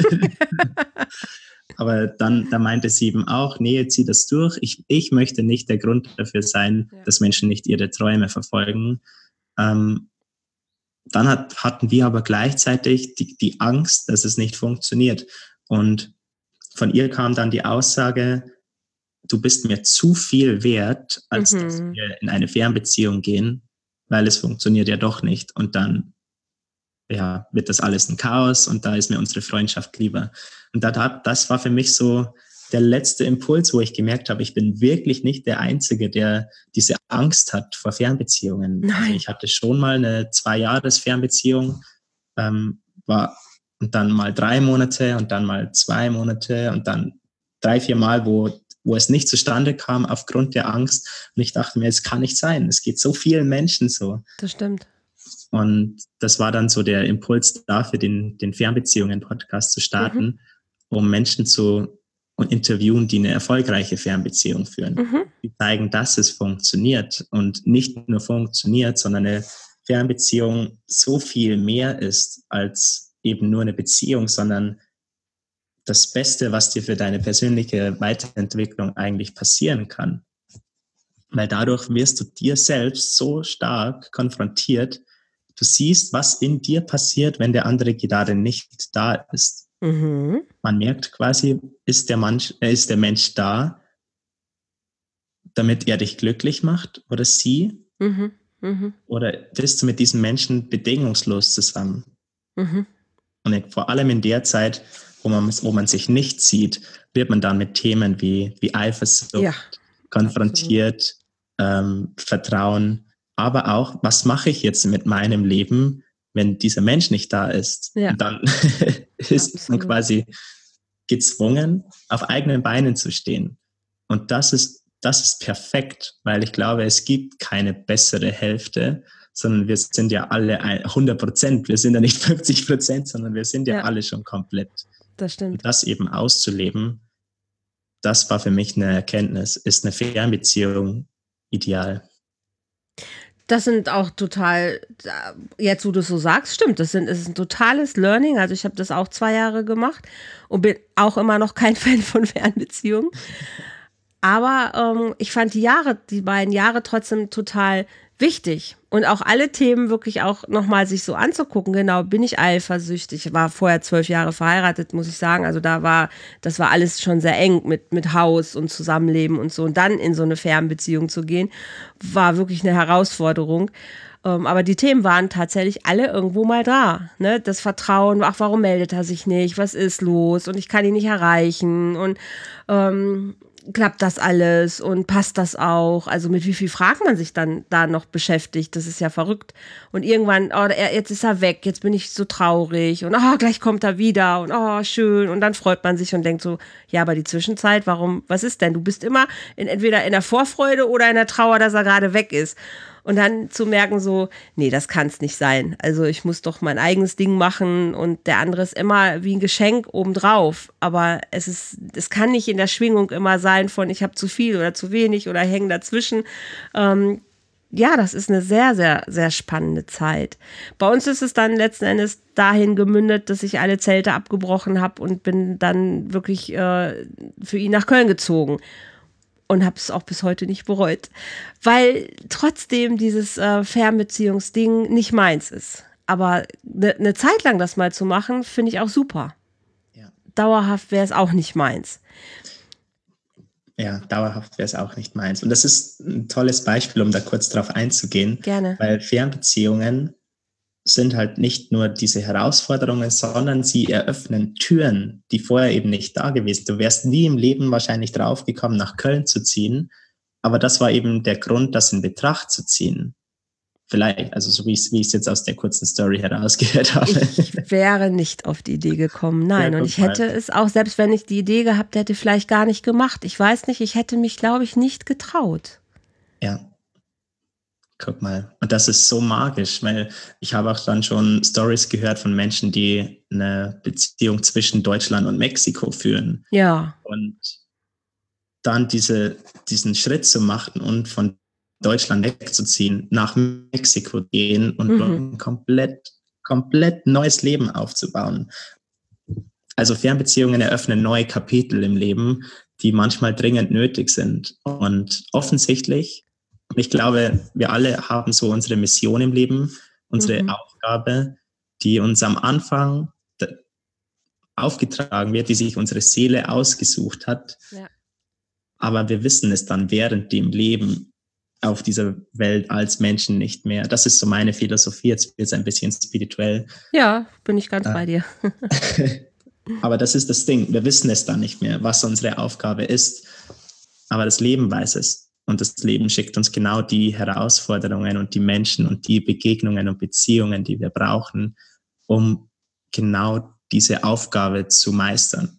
Aber dann da meinte sie eben auch, nee, zieh das durch. Ich, ich möchte nicht der Grund dafür sein, ja. dass Menschen nicht ihre Träume verfolgen. Ähm, dann hat, hatten wir aber gleichzeitig die, die Angst, dass es nicht funktioniert. Und von ihr kam dann die Aussage, du bist mir zu viel wert, als mhm. dass wir in eine Fernbeziehung gehen, weil es funktioniert ja doch nicht. Und dann ja, wird das alles ein Chaos und da ist mir unsere Freundschaft lieber. Und da, das war für mich so der letzte Impuls, wo ich gemerkt habe, ich bin wirklich nicht der Einzige, der diese Angst hat vor Fernbeziehungen. Also ich hatte schon mal eine Zwei-Jahres-Fernbeziehung, ähm, war und dann mal drei Monate und dann mal zwei Monate und dann drei, vier Mal, wo wo es nicht zustande kam aufgrund der Angst. Und ich dachte mir, es kann nicht sein. Es geht so vielen Menschen so. Das stimmt. Und das war dann so der Impuls dafür, den, den Fernbeziehungen-Podcast zu starten, mhm. um Menschen zu interviewen, die eine erfolgreiche Fernbeziehung führen. Mhm. Die zeigen, dass es funktioniert und nicht nur funktioniert, sondern eine Fernbeziehung so viel mehr ist als eben nur eine Beziehung, sondern das Beste, was dir für deine persönliche Weiterentwicklung eigentlich passieren kann. Weil dadurch wirst du dir selbst so stark konfrontiert. Du siehst, was in dir passiert, wenn der andere gerade nicht da ist. Mhm. Man merkt quasi, ist der, Mensch, äh, ist der Mensch da, damit er dich glücklich macht oder sie? Mhm. Mhm. Oder bist du mit diesem Menschen bedingungslos zusammen? Mhm. Und vor allem in der Zeit, wo man, wo man sich nicht sieht, wird man dann mit Themen wie, wie Eifersucht ja, konfrontiert, ähm, Vertrauen, aber auch, was mache ich jetzt mit meinem Leben, wenn dieser Mensch nicht da ist? Ja. Und dann ist absolut. Man quasi gezwungen, auf eigenen Beinen zu stehen. Und das ist, das ist perfekt, weil ich glaube, es gibt keine bessere Hälfte, sondern wir sind ja alle hundert Prozent. Wir sind ja nicht fünfzig Prozent, sondern wir sind ja, ja alle schon komplett. Das stimmt. Und das eben auszuleben, das war für mich eine Erkenntnis. Ist eine Fernbeziehung ideal? Das sind auch total, jetzt wo du es so sagst, stimmt, das, sind, das ist ein totales Learning. Also ich habe das auch zwei Jahre gemacht und bin auch immer noch kein Fan von Fernbeziehungen. Aber ähm, ich fand die Jahre, die beiden Jahre trotzdem total wichtig. Und auch alle Themen wirklich auch nochmal sich so anzugucken. Genau, bin ich eifersüchtig? Ich war vorher zwölf Jahre verheiratet, muss ich sagen. Also da war, das war alles schon sehr eng mit, mit Haus und Zusammenleben und so. Und dann in so eine Fernbeziehung zu gehen, war wirklich eine Herausforderung. Ähm, aber die Themen waren tatsächlich alle irgendwo mal da. Ne? Das Vertrauen, ach, warum meldet er sich nicht? Was ist los? Und ich kann ihn nicht erreichen. Und ähm, klappt das alles und passt das auch? Also mit wie viel Fragen man sich dann da noch beschäftigt, das ist ja verrückt. Und irgendwann, oh, er, jetzt ist er weg, jetzt bin ich so traurig und oh, gleich kommt er wieder und oh, schön. Und dann freut man sich und denkt so, ja, aber die Zwischenzeit, warum, was ist denn? Du bist immer in, entweder in der Vorfreude oder in der Trauer, dass er gerade weg ist. Und dann zu merken so, nee, das kann es nicht sein. Also ich muss doch mein eigenes Ding machen und der andere ist immer wie ein Geschenk obendrauf. Aber es ist, es kann nicht in der Schwingung immer sein von ich habe zu viel oder zu wenig oder hängen dazwischen. Ähm, ja, das ist eine sehr, sehr, sehr spannende Zeit. Bei uns ist es dann letzten Endes dahin gemündet, dass ich alle Zelte abgebrochen habe und bin dann wirklich äh, für ihn nach Köln gezogen. Und habe es auch bis heute nicht bereut, weil trotzdem dieses äh, Fernbeziehungsding nicht meins ist. Aber eine ne Zeit lang das mal zu machen, finde ich auch super. Ja. Dauerhaft wäre es auch nicht meins. Ja, dauerhaft wäre es auch nicht meins. Und das ist ein tolles Beispiel, um da kurz drauf einzugehen. Gerne. Weil Fernbeziehungen sind halt nicht nur diese Herausforderungen, sondern sie eröffnen Türen, die vorher eben nicht da gewesen. Du wärst nie im Leben wahrscheinlich draufgekommen, nach Köln zu ziehen, aber das war eben der Grund, das in Betracht zu ziehen. Vielleicht, also so wie ich es jetzt aus der kurzen Story herausgehört habe. Ich wäre nicht auf die Idee gekommen, nein. Ja, und ich hätte mal. es auch, selbst wenn ich die Idee gehabt hätte, vielleicht gar nicht gemacht. Ich weiß nicht, ich hätte mich, glaube ich, nicht getraut. Ja. Guck mal. Und das ist so magisch, weil ich habe auch dann schon Stories gehört von Menschen, die eine Beziehung zwischen Deutschland und Mexiko führen. Ja. Und dann diese, diesen Schritt zu machen und von Deutschland wegzuziehen, nach Mexiko gehen und mhm. dort ein komplett, komplett neues Leben aufzubauen. Also Fernbeziehungen eröffnen neue Kapitel im Leben, die manchmal dringend nötig sind. Und offensichtlich, ich glaube, wir alle haben so unsere Mission im Leben, unsere mhm. Aufgabe, die uns am Anfang aufgetragen wird, die sich unsere Seele ausgesucht hat. Ja. Aber wir wissen es dann während dem Leben auf dieser Welt als Menschen nicht mehr. Das ist so meine Philosophie. Jetzt wird es ein bisschen spirituell. Ja, bin ich ganz äh, bei dir. Aber das ist das Ding. Wir wissen es dann nicht mehr, was unsere Aufgabe ist. Aber das Leben weiß es. Und das Leben schickt uns genau die Herausforderungen und die Menschen und die Begegnungen und Beziehungen, die wir brauchen, um genau diese Aufgabe zu meistern.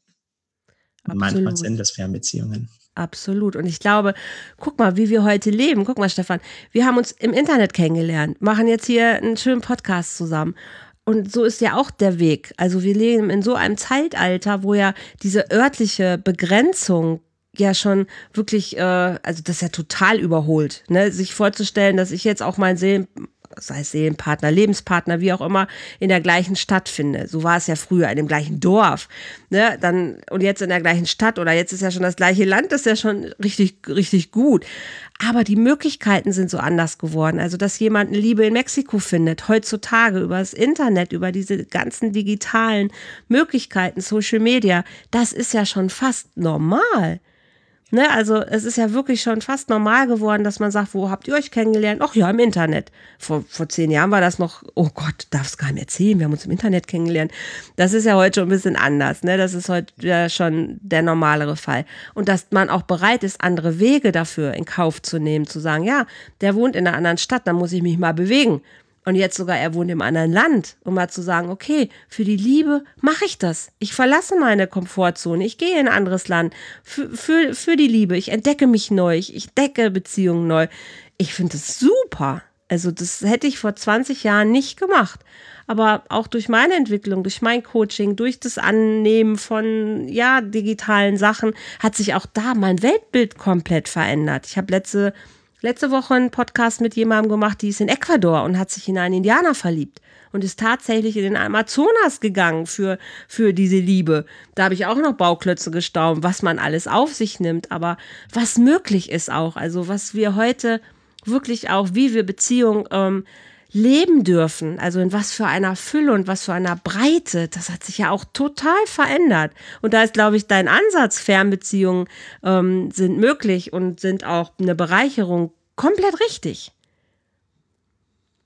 Und manchmal sind das Fernbeziehungen. Absolut. Und ich glaube, guck mal, wie wir heute leben. Guck mal, Stefan, wir haben uns im Internet kennengelernt, machen jetzt hier einen schönen Podcast zusammen. Und so ist ja auch der Weg. Also wir leben in so einem Zeitalter, wo ja diese örtliche Begrenzung ja schon wirklich, äh, also das ist ja total überholt, ne? Sich vorzustellen, dass ich jetzt auch meinen Seelen, sei es Seelenpartner, Lebenspartner, wie auch immer, in der gleichen Stadt finde. So war es ja früher, in dem gleichen Dorf, ne? Dann, und jetzt in der gleichen Stadt oder jetzt ist ja schon das gleiche Land, das ist ja schon richtig, richtig gut. Aber die Möglichkeiten sind so anders geworden. Also, dass jemand eine Liebe in Mexiko findet, heutzutage über das Internet, über diese ganzen digitalen Möglichkeiten, Social Media, das ist ja schon fast normal. Ne, also es ist ja wirklich schon fast normal geworden, dass man sagt, wo habt ihr euch kennengelernt? Ach ja, im Internet. Vor, vor zehn Jahren war das noch, oh Gott, darf es gar nicht erzählen, wir haben uns im Internet kennengelernt. Das ist ja heute schon ein bisschen anders. Ne? Das ist heute ja schon der normalere Fall. Und dass man auch bereit ist, andere Wege dafür in Kauf zu nehmen, zu sagen, ja, der wohnt in einer anderen Stadt, dann muss ich mich mal bewegen. Und jetzt sogar, er wohnt im anderen Land, um mal zu sagen, okay, für die Liebe mache ich das. Ich verlasse meine Komfortzone, ich gehe in ein anderes Land für, für, für die Liebe. Ich entdecke mich neu, ich entdecke Beziehungen neu. Ich finde das super. Also das hätte ich vor zwanzig Jahren nicht gemacht. Aber auch durch meine Entwicklung, durch mein Coaching, durch das Annehmen von ja digitalen Sachen hat sich auch da mein Weltbild komplett verändert. Ich habe letzte Letzte Woche einen Podcast mit jemandem gemacht, die ist in Ecuador und hat sich in einen Indianer verliebt und ist tatsächlich in den Amazonas gegangen für, für diese Liebe. Da habe ich auch noch Bauklötze gestaunt, was man alles auf sich nimmt, aber was möglich ist auch, also was wir heute wirklich auch, wie wir Beziehungen ähm, leben dürfen, also in was für einer Fülle und was für einer Breite, das hat sich ja auch total verändert. Und da ist, glaube ich, dein Ansatz, Fernbeziehungen ähm, sind möglich und sind auch eine Bereicherung, komplett richtig.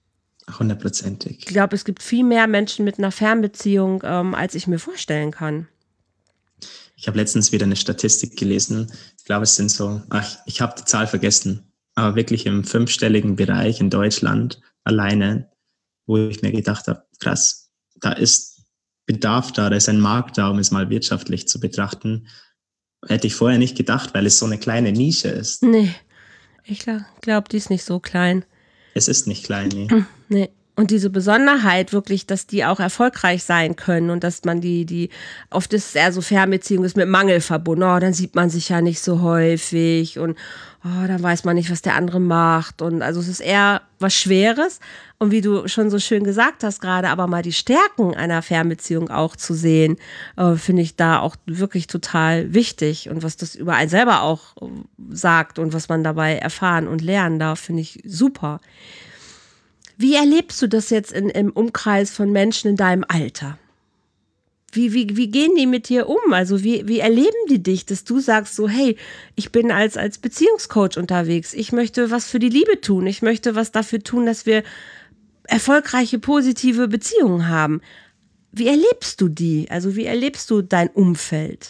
Hundertprozentig. Ich glaube, es gibt viel mehr Menschen mit einer Fernbeziehung, ähm, als ich mir vorstellen kann. Ich habe letztens wieder eine Statistik gelesen. Ich glaube, es sind so, ach, ich habe die Zahl vergessen, aber wirklich im fünfstelligen Bereich in Deutschland alleine, wo ich mir gedacht habe, krass, da ist Bedarf da, da ist ein Markt da, um es mal wirtschaftlich zu betrachten. Hätte ich vorher nicht gedacht, weil es so eine kleine Nische ist. Nee, ich glaube, glaub, die ist nicht so klein. Es ist nicht klein, nee. Nee. Und diese Besonderheit wirklich, dass die auch erfolgreich sein können und dass man die, die, oft ist es eher so Fernbeziehung ist mit Mangel verbunden. Oh, dann sieht man sich ja nicht so häufig und oh, dann weiß man nicht, was der andere macht. Und also es ist eher was Schweres. Und wie du schon so schön gesagt hast gerade, aber mal die Stärken einer Fernbeziehung auch zu sehen, äh, finde ich da auch wirklich total wichtig. Und was das über einen selber auch äh, sagt und was man dabei erfahren und lernen darf, finde ich super. Wie erlebst du das jetzt in, im Umkreis von Menschen in deinem Alter? Wie, wie, wie gehen die mit dir um? Also wie, wie erleben die dich, dass du sagst so, hey, ich bin als, als Beziehungscoach unterwegs, ich möchte was für die Liebe tun, ich möchte was dafür tun, dass wir erfolgreiche, positive Beziehungen haben. Wie erlebst du die? Also wie erlebst du dein Umfeld?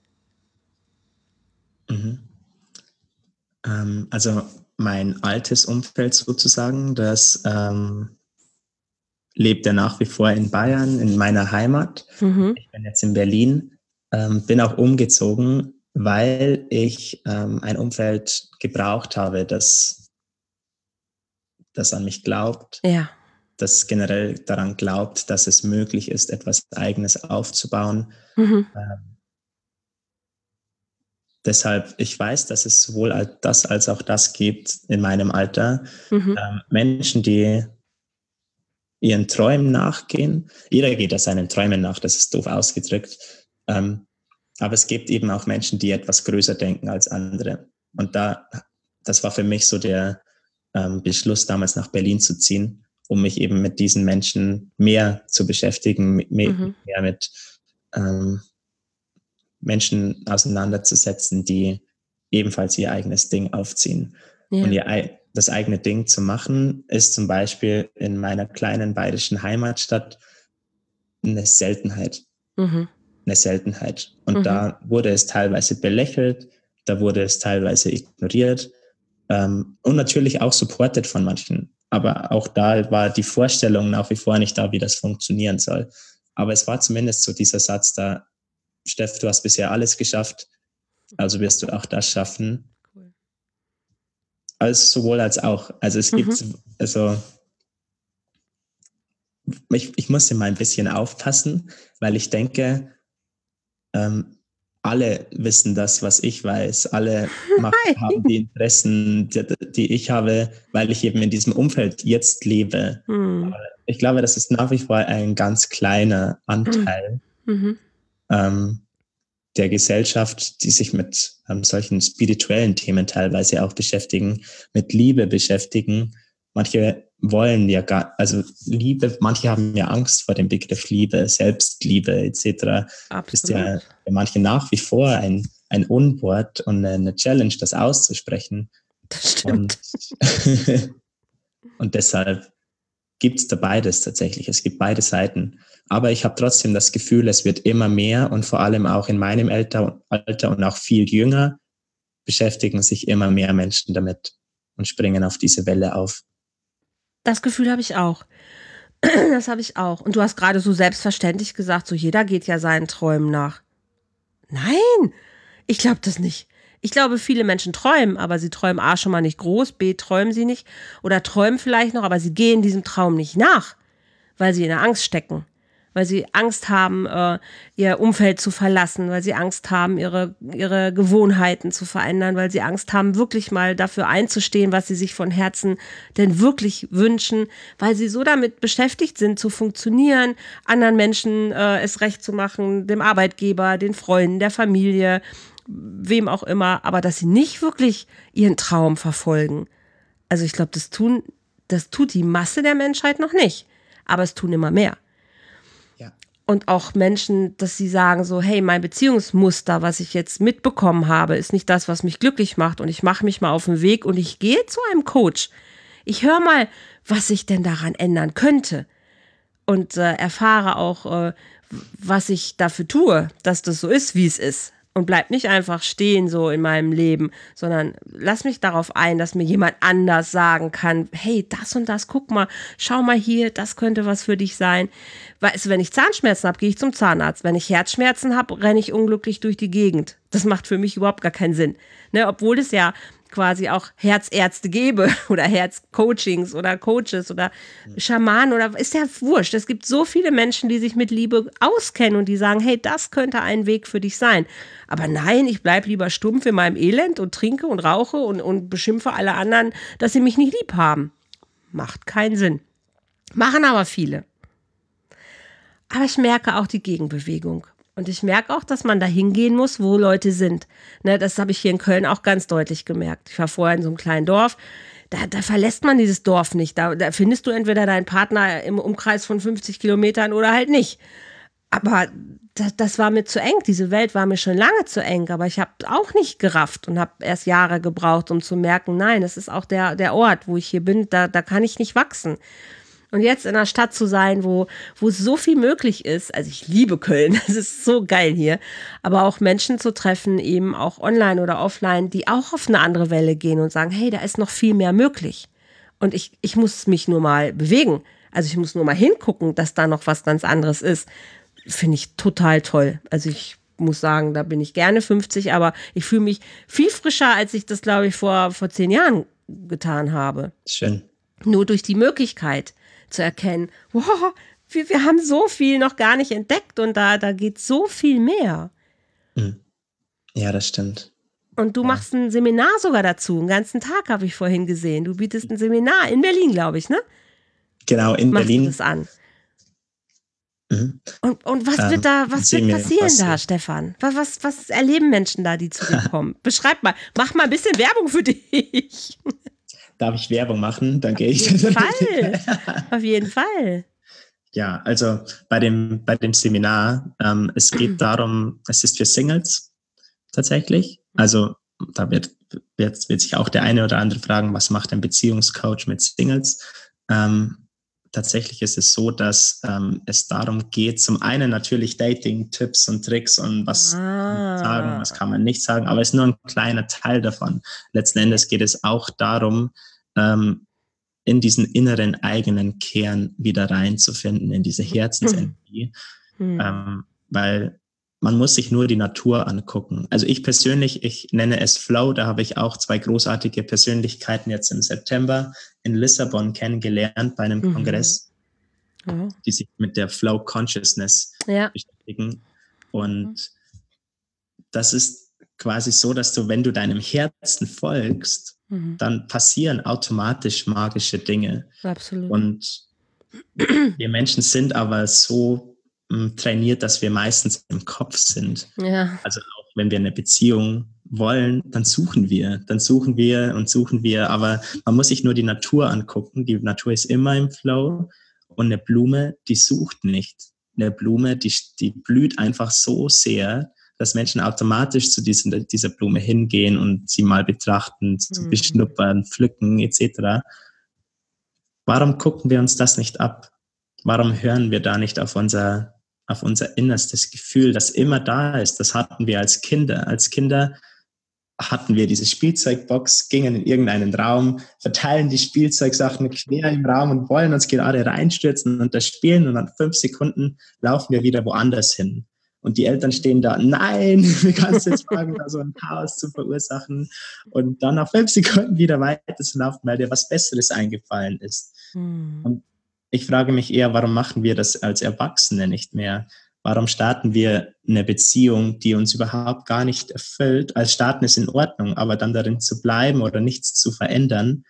Mhm. Ähm, also mein altes Umfeld sozusagen, das ähm, lebt ja nach wie vor in Bayern, in meiner Heimat. Mhm. Ich bin jetzt in Berlin, ähm, bin auch umgezogen, weil ich ähm, ein Umfeld gebraucht habe, das, das an mich glaubt, ja. das generell daran glaubt, dass es möglich ist, etwas Eigenes aufzubauen. Mhm. Ähm, Deshalb, ich weiß, dass es sowohl das als auch das gibt in meinem Alter. Mhm. Ähm, Menschen, die ihren Träumen nachgehen. Jeder geht ja seinen Träumen nach, das ist doof ausgedrückt. Ähm, aber es gibt eben auch Menschen, die etwas größer denken als andere. Und da, das war für mich so der ähm, Beschluss, damals nach Berlin zu ziehen, um mich eben mit diesen Menschen mehr zu beschäftigen, mehr, mhm. mehr mit ähm, Menschen auseinanderzusetzen, die ebenfalls ihr eigenes Ding aufziehen. Ja. Und ihr, das eigene Ding zu machen, ist zum Beispiel in meiner kleinen bayerischen Heimatstadt eine Seltenheit. Mhm. Eine Seltenheit. Und mhm. da wurde es teilweise belächelt, da wurde es teilweise ignoriert ähm, und natürlich auch supported von manchen. Aber auch da war die Vorstellung nach wie vor nicht da, wie das funktionieren soll. Aber es war zumindest so dieser Satz da, Steff, du hast bisher alles geschafft, also wirst du auch das schaffen. Cool. Also sowohl als auch. Also es mhm. gibt, also ich, ich muss immer ein bisschen aufpassen, weil ich denke, ähm, alle wissen das, was ich weiß. Alle machen, haben die Interessen, die, die ich habe, weil ich eben in diesem Umfeld jetzt lebe. Mhm. Aber ich glaube, das ist nach wie vor ein ganz kleiner Anteil. Mhm. Ähm, der Gesellschaft, die sich mit ähm, solchen spirituellen Themen teilweise auch beschäftigen, mit Liebe beschäftigen. Manche wollen ja gar, also Liebe, manche haben ja Angst vor dem Begriff Liebe, Selbstliebe et cetera. Absolut. Ist ja für manche nach wie vor ein, ein Unwort und eine Challenge, das auszusprechen. Das stimmt. Und, und deshalb gibt es da beides tatsächlich. Es gibt beide Seiten. Aber ich habe trotzdem das Gefühl, es wird immer mehr und vor allem auch in meinem Alter, Alter und auch viel jünger beschäftigen sich immer mehr Menschen damit und springen auf diese Welle auf. Das Gefühl habe ich auch. Das habe ich auch. Und du hast gerade so selbstverständlich gesagt, so jeder geht ja seinen Träumen nach. Nein, ich glaube das nicht. Ich glaube, viele Menschen träumen, aber sie träumen A schon mal nicht groß, B träumen sie nicht oder träumen vielleicht noch, aber sie gehen diesem Traum nicht nach, weil sie in der Angst stecken, weil sie Angst haben, äh, ihr Umfeld zu verlassen, weil sie Angst haben, ihre, ihre Gewohnheiten zu verändern, weil sie Angst haben, wirklich mal dafür einzustehen, was sie sich von Herzen denn wirklich wünschen, weil sie so damit beschäftigt sind, zu funktionieren, anderen Menschen äh, es recht zu machen, dem Arbeitgeber, den Freunden, der Familie, wem auch immer, aber dass sie nicht wirklich ihren Traum verfolgen. Also ich glaube, das tun, das tut die Masse der Menschheit noch nicht, aber es tun immer mehr. Ja. Und auch Menschen, dass sie sagen so, hey, mein Beziehungsmuster, was ich jetzt mitbekommen habe, ist nicht das, was mich glücklich macht und ich mache mich mal auf den Weg und ich gehe zu einem Coach. Ich höre mal, was sich denn daran ändern könnte und äh, erfahre auch, äh, was ich dafür tue, dass das so ist, wie es ist. Und bleib nicht einfach stehen so in meinem Leben, sondern lass mich darauf ein, dass mir jemand anders sagen kann, hey, das und das, guck mal, schau mal hier, das könnte was für dich sein. Weißt du, wenn ich Zahnschmerzen habe, gehe ich zum Zahnarzt. Wenn ich Herzschmerzen habe, renne ich unglücklich durch die Gegend. Das macht für mich überhaupt gar keinen Sinn. Ne, obwohl es ja quasi auch Herzärzte gäbe oder Herzcoachings oder Coaches oder Schamanen oder ist ja wurscht. Es gibt so viele Menschen, die sich mit Liebe auskennen und die sagen, hey, das könnte ein Weg für dich sein. Aber nein, ich bleibe lieber stumpf in meinem Elend und trinke und rauche und, und beschimpfe alle anderen, dass sie mich nicht lieb haben. Macht keinen Sinn. Machen aber viele. Aber ich merke auch die Gegenbewegung. Und ich merke auch, dass man da hingehen muss, wo Leute sind. Ne, das habe ich hier in Köln auch ganz deutlich gemerkt. Ich war vorher in so einem kleinen Dorf. Da, da verlässt man dieses Dorf nicht. Da, da findest du entweder deinen Partner im Umkreis von fünfzig Kilometern oder halt nicht. Aber das, das war mir zu eng. Diese Welt war mir schon lange zu eng. Aber ich habe auch nicht gerafft und habe erst Jahre gebraucht, um zu merken, nein, das ist auch der, der Ort, wo ich hier bin. Da, da kann ich nicht wachsen. Und jetzt in einer Stadt zu sein, wo, wo so viel möglich ist, also ich liebe Köln, es ist so geil hier, aber auch Menschen zu treffen, eben auch online oder offline, die auch auf eine andere Welle gehen und sagen, hey, da ist noch viel mehr möglich. Und ich, ich muss mich nur mal bewegen. Also ich muss nur mal hingucken, dass da noch was ganz anderes ist. Finde ich total toll. Also ich muss sagen, da bin ich gerne fünfzig, aber ich fühle mich viel frischer, als ich das, glaube ich, vor, vor zehn Jahren getan habe. Schön. Nur durch die Möglichkeit zu erkennen, wow, wir, wir haben so viel noch gar nicht entdeckt und da, da geht so viel mehr. Ja, das stimmt. Und du ja. machst ein Seminar sogar dazu, einen ganzen Tag habe ich vorhin gesehen. Du bietest ein Seminar in Berlin, glaube ich, ne? Genau, in machst Berlin. Du das an. Mhm. Und, und was wird da, was wird passieren da, Stefan? Was, was, was erleben Menschen da, die zu dir kommen? Beschreib mal, mach mal ein bisschen Werbung für dich. Darf ich Werbung machen? Dann gehe ich. Auf jeden Fall. Auf jeden Fall. Ja, also bei dem, bei dem Seminar, ähm, es geht darum, es ist für Singles tatsächlich. Also da wird, wird, wird sich auch der eine oder andere fragen, was macht ein Beziehungscoach mit Singles? Ähm, tatsächlich ist es so, dass ähm, es darum geht, zum einen natürlich Dating-Tipps und Tricks und was ah. sagen, was kann man nicht sagen, aber es ist nur ein kleiner Teil davon. Letzten Endes geht es auch darum, ähm, in diesen inneren eigenen Kern wieder reinzufinden, in diese Herzensenergie, mhm. ähm, weil man muss sich nur die Natur angucken. Also ich persönlich, ich nenne es Flow, da habe ich auch zwei großartige Persönlichkeiten jetzt im September in Lissabon kennengelernt bei einem mhm. Kongress, ja. die sich mit der Flow Consciousness ja. beschäftigen. Und mhm. das ist quasi so, dass du, wenn du deinem Herzen folgst, mhm. dann passieren automatisch magische Dinge. Absolut. Und wir Menschen sind aber so mh, trainiert, dass wir meistens im Kopf sind. Ja. Also auch wenn wir eine Beziehung wollen, dann suchen wir, dann suchen wir und suchen wir, aber man muss sich nur die Natur angucken. Die Natur ist immer im Flow und eine Blume, die sucht nicht. Eine Blume, die, die blüht einfach so sehr, dass Menschen automatisch zu diesen, dieser Blume hingehen und sie mal betrachten, zu beschnuppern, pflücken et cetera. Warum gucken wir uns das nicht ab? Warum hören wir da nicht auf unser, auf unser innerstes Gefühl, das immer da ist? Das hatten wir als Kinder. Als Kinder hatten wir diese Spielzeugbox, gingen in irgendeinen Raum, verteilen die Spielzeugsachen quer im Raum und wollen uns gerade reinstürzen und das spielen und nach fünf Sekunden laufen wir wieder woanders hin. Und die Eltern stehen da, nein, wie kannst du jetzt wagen, da so ein Chaos zu verursachen und dann nach fünf Sekunden wieder weiter zu laufen, weil dir was Besseres eingefallen ist. Hm. Und ich frage mich eher, warum machen wir das als Erwachsene nicht mehr? Warum starten wir eine Beziehung, die uns überhaupt gar nicht erfüllt? Als starten ist in Ordnung, aber dann darin zu bleiben oder nichts zu verändern,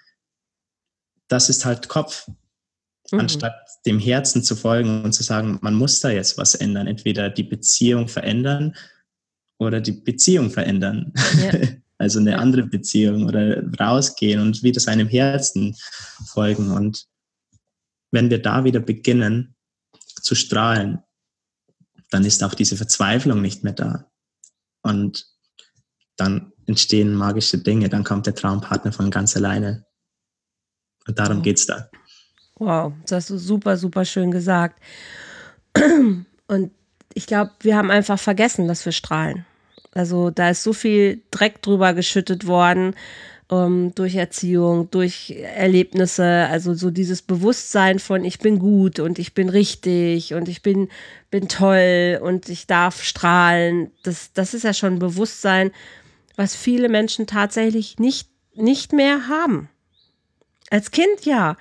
das ist halt Kopf. Mhm. Anstatt dem Herzen zu folgen und zu sagen, man muss da jetzt was ändern. Entweder die Beziehung verändern oder die Beziehung verändern. Ja. Also eine ja. andere Beziehung oder rausgehen und wieder seinem Herzen folgen. Und wenn wir da wieder beginnen zu strahlen, dann ist auch diese Verzweiflung nicht mehr da. Und dann entstehen magische Dinge, dann kommt der Traumpartner von ganz alleine. Und darum Wow. geht's da. Wow, das hast du super, super schön gesagt. Und ich glaube, wir haben einfach vergessen, dass wir strahlen. Also da ist so viel Dreck drüber geschüttet worden, ähm, durch Erziehung, durch Erlebnisse, also so dieses Bewusstsein von ich bin gut und ich bin richtig und ich bin, bin toll und ich darf strahlen. Das, das ist ja schon ein Bewusstsein, was viele Menschen tatsächlich nicht, nicht mehr haben. Als Kind ja.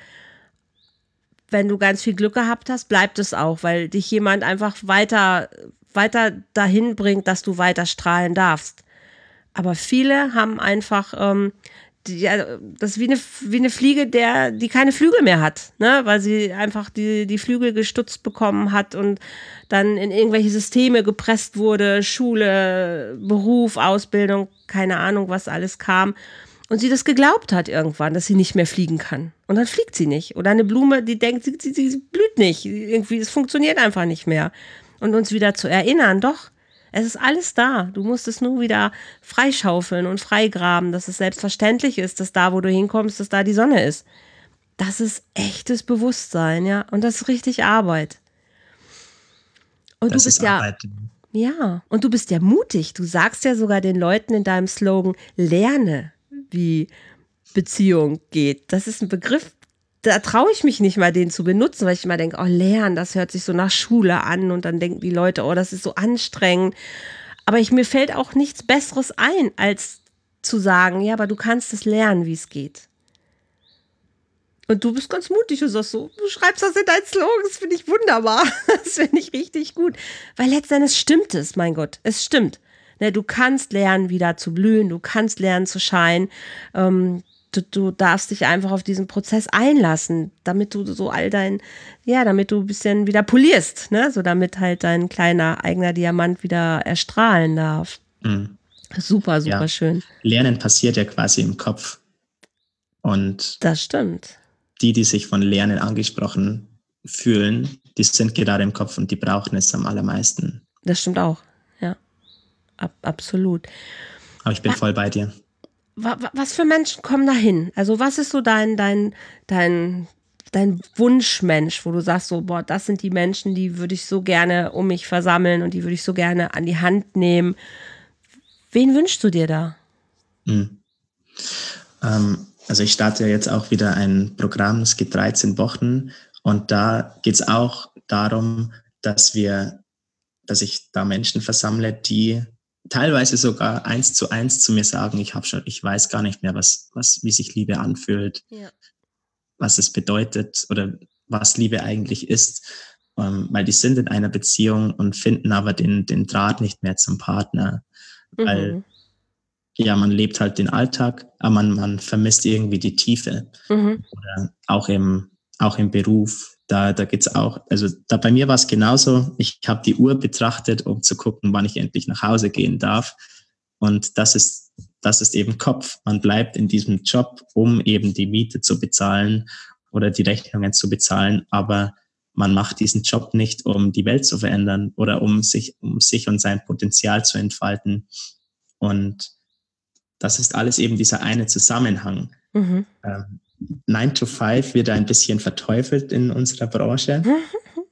Wenn du ganz viel Glück gehabt hast, bleibt es auch, weil dich jemand einfach weiter, weiter dahin bringt, dass du weiter strahlen darfst. Aber viele haben einfach, ähm, die, ja, das ist wie eine, wie eine Fliege, der, die keine Flügel mehr hat, ne? Weil sie einfach die, die Flügel gestutzt bekommen hat und dann in irgendwelche Systeme gepresst wurde, Schule, Beruf, Ausbildung, keine Ahnung, was alles kam. Und sie das geglaubt hat irgendwann, dass sie nicht mehr fliegen kann. Und dann fliegt sie nicht. Oder eine Blume, die denkt, sie, sie, sie blüht nicht. Irgendwie, es funktioniert einfach nicht mehr. Und uns wieder zu erinnern, doch, es ist alles da. Du musst es nur wieder freischaufeln und freigraben, dass es selbstverständlich ist, dass da, wo du hinkommst, dass da die Sonne ist. Das ist echtes Bewusstsein, ja. Und das ist richtig Arbeit. Und Das du bist ist ja, Arbeit. ja, und du bist ja mutig. Du sagst ja sogar den Leuten in deinem Slogan, lerne, wie Beziehung geht. Das ist ein Begriff, da traue ich mich nicht mal, den zu benutzen, weil ich immer denke, oh, lernen, das hört sich so nach Schule an und dann denken die Leute, oh, das ist so anstrengend. Aber ich, mir fällt auch nichts Besseres ein, als zu sagen, ja, aber du kannst es lernen, wie es geht. Und du bist ganz mutig, du sagst so, du schreibst das in deinen Slogan, das finde ich wunderbar. Das finde ich richtig gut. Weil letztendlich stimmt es, mein Gott, es stimmt. Ne, du kannst lernen, wieder zu blühen, du kannst lernen zu scheinen. Ähm, du, du darfst dich einfach auf diesen Prozess einlassen, damit du so all dein, ja, damit du ein bisschen wieder polierst, ne? So damit halt dein kleiner eigener Diamant wieder erstrahlen darf. Mhm. Super, super Ja. schön. Lernen passiert ja quasi im Kopf. Und das stimmt. Die, die sich von Lernen angesprochen fühlen, die sind gerade im Kopf und die brauchen es am allermeisten. Das stimmt auch, ja. Ab, absolut. Aber ich bin voll bei dir. Was für Menschen kommen da hin? Also was ist so dein, dein, dein, dein Wunschmensch, wo du sagst so, boah, das sind die Menschen, die würde ich so gerne um mich versammeln und die würde ich so gerne an die Hand nehmen. Wen wünschst du dir da? Mhm. Ähm, also ich starte jetzt auch wieder ein Programm, es geht dreizehn Wochen und da geht es auch darum, dass wir, dass ich da Menschen versammle, die teilweise sogar eins zu eins zu mir sagen, ich habe schon, ich weiß gar nicht mehr, was, was, wie sich Liebe anfühlt, ja. Was es bedeutet oder was Liebe eigentlich ist, ähm, weil die sind in einer Beziehung und finden aber den, den Draht nicht mehr zum Partner, mhm. weil ja, man lebt halt den Alltag, aber man, man vermisst irgendwie die Tiefe. Mhm. Oder auch im, auch im Beruf, da, da geht's auch, also da bei mir war es genauso, ich habe die Uhr betrachtet, um zu gucken, wann ich endlich nach Hause gehen darf. Und das ist, das ist eben Kopf. Man bleibt in diesem Job, um eben die Miete zu bezahlen oder die Rechnungen zu bezahlen, aber man macht diesen Job nicht, um die Welt zu verändern oder um sich, um sich und sein Potenzial zu entfalten. Und das ist alles eben dieser eine Zusammenhang. Mhm. Ähm, nine to five wird ein bisschen verteufelt in unserer Branche. Mhm.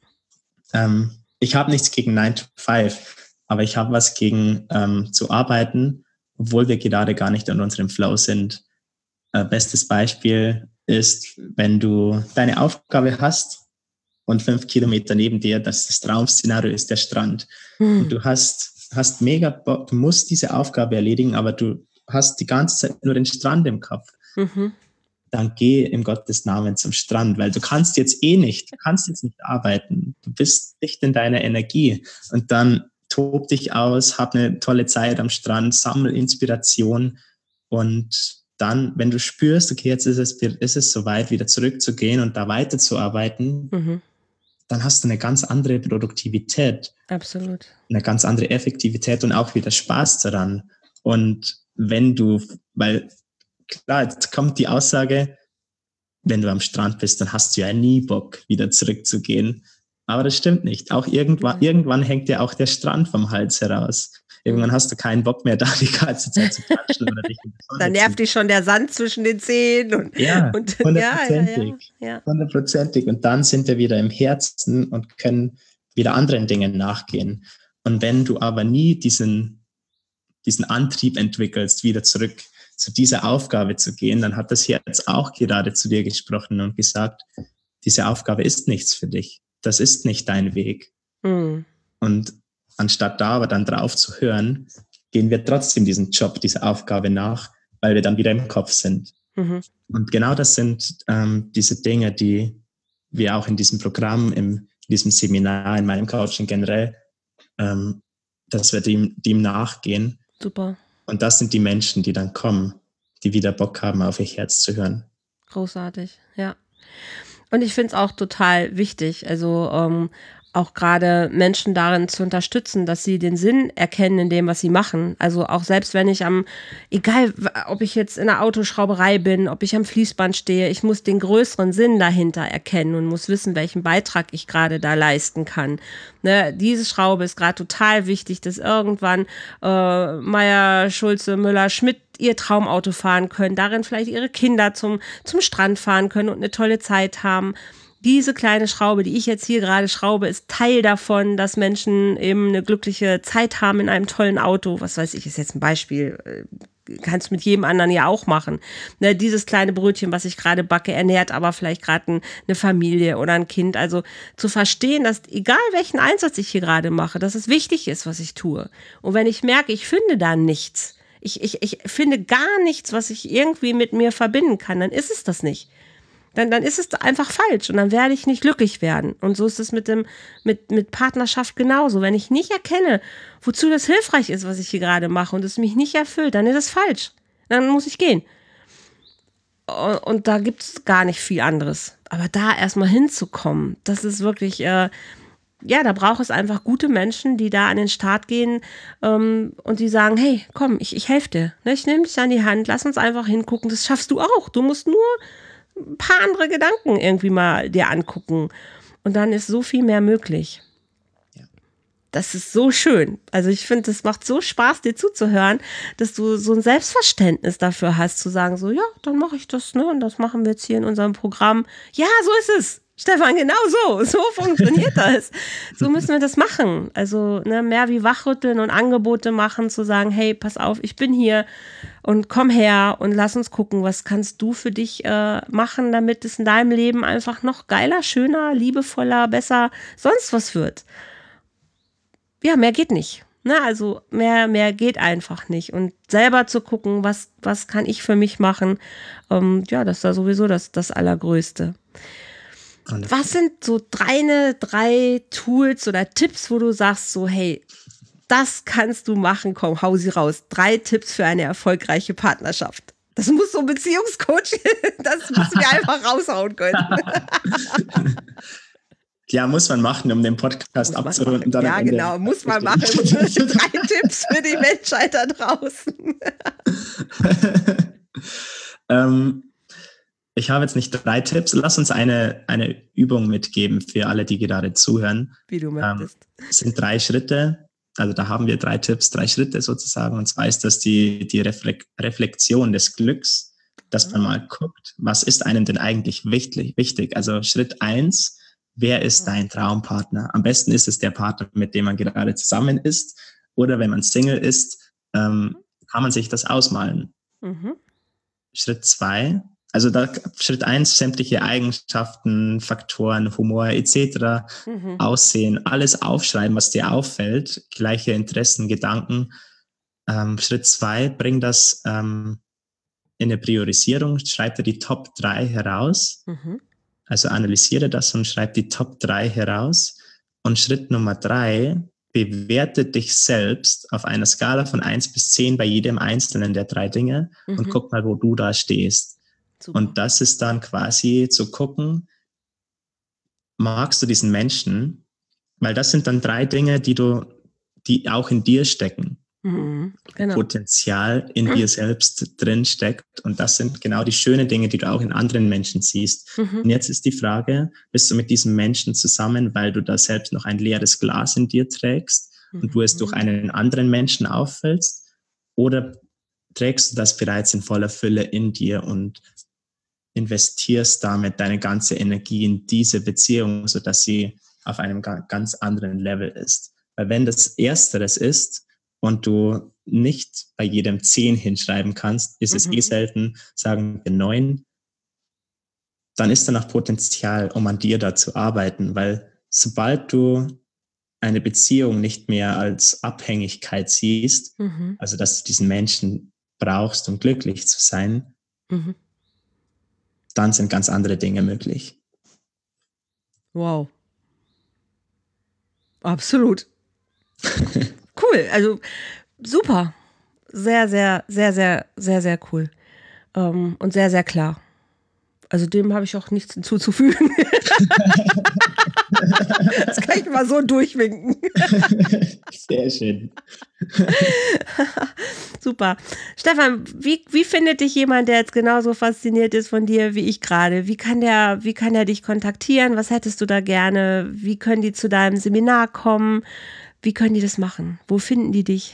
Ähm, ich habe nichts gegen nine to five, aber ich habe was gegen ähm, zu arbeiten, obwohl wir gerade gar nicht an unserem Flow sind. Äh, bestes Beispiel ist, wenn du deine Aufgabe hast und fünf Kilometer neben dir, das, das Traum-Szenario ist der Strand. Mhm. Und du hast, hast mega Bock, du musst diese Aufgabe erledigen, aber du hast die ganze Zeit nur den Strand im Kopf, mhm. dann geh im Gottes Namen zum Strand, weil du kannst jetzt eh nicht, du kannst jetzt nicht arbeiten, du bist nicht in deiner Energie und dann tob dich aus, hab eine tolle Zeit am Strand, sammel Inspiration und dann, wenn du spürst, okay, jetzt ist es, ist es soweit, wieder zurückzugehen und da weiterzuarbeiten, mhm. dann hast du eine ganz andere Produktivität. Absolut. Eine ganz andere Effektivität und auch wieder Spaß daran. Und wenn du, weil klar, jetzt kommt die Aussage, wenn du am Strand bist, dann hast du ja nie Bock, wieder zurückzugehen. Aber das stimmt nicht. Auch irgendwann, mhm. irgendwann hängt ja auch der Strand vom Hals heraus. Irgendwann hast du keinen Bock mehr, da die ganze Zeit zu klatschen oder dich in die Sonne Dann nervt zu- dich schon der Sand zwischen den Zehen und, Ja, und ja, ja, hundertprozentig. ja, ja. Hundertprozentig. Und dann sind wir wieder im Herzen und können wieder anderen Dingen nachgehen. Und wenn du aber nie diesen, diesen Antrieb entwickelst, wieder zurück zu dieser Aufgabe zu gehen, dann hat das Herz auch gerade zu dir gesprochen und gesagt, diese Aufgabe ist nichts für dich. Das ist nicht dein Weg. Mhm. Und anstatt da aber dann drauf zu hören, gehen wir trotzdem diesen Job, diese Aufgabe nach, weil wir dann wieder im Kopf sind. Mhm. Und genau das sind ähm, diese Dinge, die wir auch in diesem Programm, im, in diesem Seminar, in meinem Coaching generell, ähm, dass wir dem, dem nachgehen. Super. Und das sind die Menschen, die dann kommen, die wieder Bock haben, auf ihr Herz zu hören. Großartig, ja. Und ich finde es auch total wichtig, also ähm, auch gerade Menschen darin zu unterstützen, dass sie den Sinn erkennen in dem, was sie machen. Also auch selbst wenn ich am, egal ob ich jetzt in der Autoschrauberei bin, ob ich am Fließband stehe, ich muss den größeren Sinn dahinter erkennen und muss wissen, welchen Beitrag ich gerade da leisten kann. Ne, diese Schraube ist gerade total wichtig, dass irgendwann äh, Meier, Schulze, Müller, Schmidt ihr Traumauto fahren können, darin vielleicht ihre Kinder zum, zum Strand fahren können und eine tolle Zeit haben. Diese kleine Schraube, die ich jetzt hier gerade schraube, ist Teil davon, dass Menschen eben eine glückliche Zeit haben in einem tollen Auto. Was weiß ich, ist jetzt ein Beispiel. Kannst du mit jedem anderen ja auch machen. Ne, dieses kleine Brötchen, was ich gerade backe, ernährt aber vielleicht gerade eine Familie oder ein Kind. Also zu verstehen, dass egal welchen Einsatz ich hier gerade mache, dass es wichtig ist, was ich tue. Und wenn ich merke, ich finde da nichts, ich, ich, ich finde gar nichts, was ich irgendwie mit mir verbinden kann, dann ist es das nicht. Dann, dann ist es einfach falsch und dann werde ich nicht glücklich werden. Und so ist es mit dem, mit, mit Partnerschaft genauso. Wenn ich nicht erkenne, wozu das hilfreich ist, was ich hier gerade mache und es mich nicht erfüllt, dann ist es falsch. Dann muss ich gehen. Und da gibt es gar nicht viel anderes. Aber da erstmal hinzukommen, das ist wirklich, äh, ja, da braucht es einfach gute Menschen, die da an den Start gehen ähm, und die sagen, hey, komm, ich, ich helfe dir. Ne? Ich nehme dich an die Hand, lass uns einfach hingucken, das schaffst du auch. Du musst nur ein paar andere Gedanken irgendwie mal dir angucken. Und dann ist so viel mehr möglich. Ja. Das ist so schön. Also ich finde, es macht so Spaß, dir zuzuhören, dass du so ein Selbstverständnis dafür hast, zu sagen, so, ja, dann mache ich das, ne? Und das machen wir jetzt hier in unserem Programm. Ja, so ist es. Stefan, genau so. So funktioniert das. So müssen wir das machen. Also ne, mehr wie wachrütteln und Angebote machen, zu sagen, hey, pass auf, ich bin hier und komm her und lass uns gucken, was kannst du für dich äh, machen, damit es in deinem Leben einfach noch geiler, schöner, liebevoller, besser, sonst was wird. Ja, mehr geht nicht. Ne? Also mehr, mehr geht einfach nicht. Und selber zu gucken, was, was kann ich für mich machen, ähm, ja, das ist da sowieso das, das Allergrößte. Was sind so drei, drei Tools oder Tipps, wo du sagst so, hey, das kannst du machen, komm, hau sie raus. Drei Tipps für eine erfolgreiche Partnerschaft. Das muss so ein Beziehungscoach, das müssen wir einfach raushauen können. Ja, muss man machen, um den Podcast abzurunden. Dann ja, genau, muss man machen. Drei Tipps für die Menschheit da draußen. ähm, Ich habe jetzt nicht drei Tipps. Lass uns eine, eine Übung mitgeben für alle, die gerade zuhören. Wie du möchtest. Ähm, es sind drei Schritte. Also da haben wir drei Tipps, drei Schritte sozusagen. Und zwar ist das die, die Reflek- Reflexion des Glücks, dass man mal guckt, was ist einem denn eigentlich wichtig? wichtig? Also Schritt eins, wer ist dein Traumpartner? Am besten ist es der Partner, mit dem man gerade zusammen ist. Oder wenn man Single ist, ähm, kann man sich das ausmalen. Mhm. Schritt zwei, also da, Schritt eins, sämtliche Eigenschaften, Faktoren, Humor et cetera, mhm. Aussehen, alles aufschreiben, was dir auffällt, gleiche Interessen, Gedanken. Ähm, Schritt zwei, bring das ähm, in eine Priorisierung, schreib dir die Top drei heraus. Mhm. Also analysiere das und schreib die Top drei heraus. Und Schritt Nummer drei, bewerte dich selbst auf einer Skala von eins bis zehn bei jedem einzelnen der drei Dinge mhm. und guck mal, wo du da stehst. Super. Und das ist dann quasi zu gucken, magst du diesen Menschen? Weil das sind dann drei Dinge, die du, die auch in dir stecken. Mhm, genau. Potenzial in mhm. dir selbst drin steckt. Und das sind genau die schönen Dinge, die du auch in anderen Menschen siehst. Mhm. Und jetzt ist die Frage, bist du mit diesem Menschen zusammen, weil du da selbst noch ein leeres Glas in dir trägst? und du es durch einen anderen Menschen auffüllst, oder trägst du das bereits in voller Fülle in dir und investierst damit deine ganze Energie in diese Beziehung, sodass sie auf einem ganz anderen Level ist. Weil wenn das Ersteres ist und du nicht bei jedem zehn hinschreiben kannst, ist mhm. es eh selten, sagen wir neun, dann ist da noch Potenzial, um an dir da zu arbeiten, weil sobald du eine Beziehung nicht mehr als Abhängigkeit siehst, mhm. also dass du diesen Menschen brauchst, um glücklich zu sein, mhm. dann sind ganz andere Dinge möglich. Wow. Absolut. Cool, also super. Sehr, sehr, sehr, sehr, sehr, sehr cool. Ähm, und sehr, sehr klar. Also dem habe ich auch nichts hinzuzufügen. Das kann ich mal so durchwinken. Sehr schön. Super. Stefan, wie, wie findet dich jemand, der jetzt genauso fasziniert ist von dir wie ich gerade? Wie kann der, wie kann der dich kontaktieren? Was hättest du da gerne? Wie können die zu deinem Seminar kommen? Wie können die das machen? Wo finden die dich?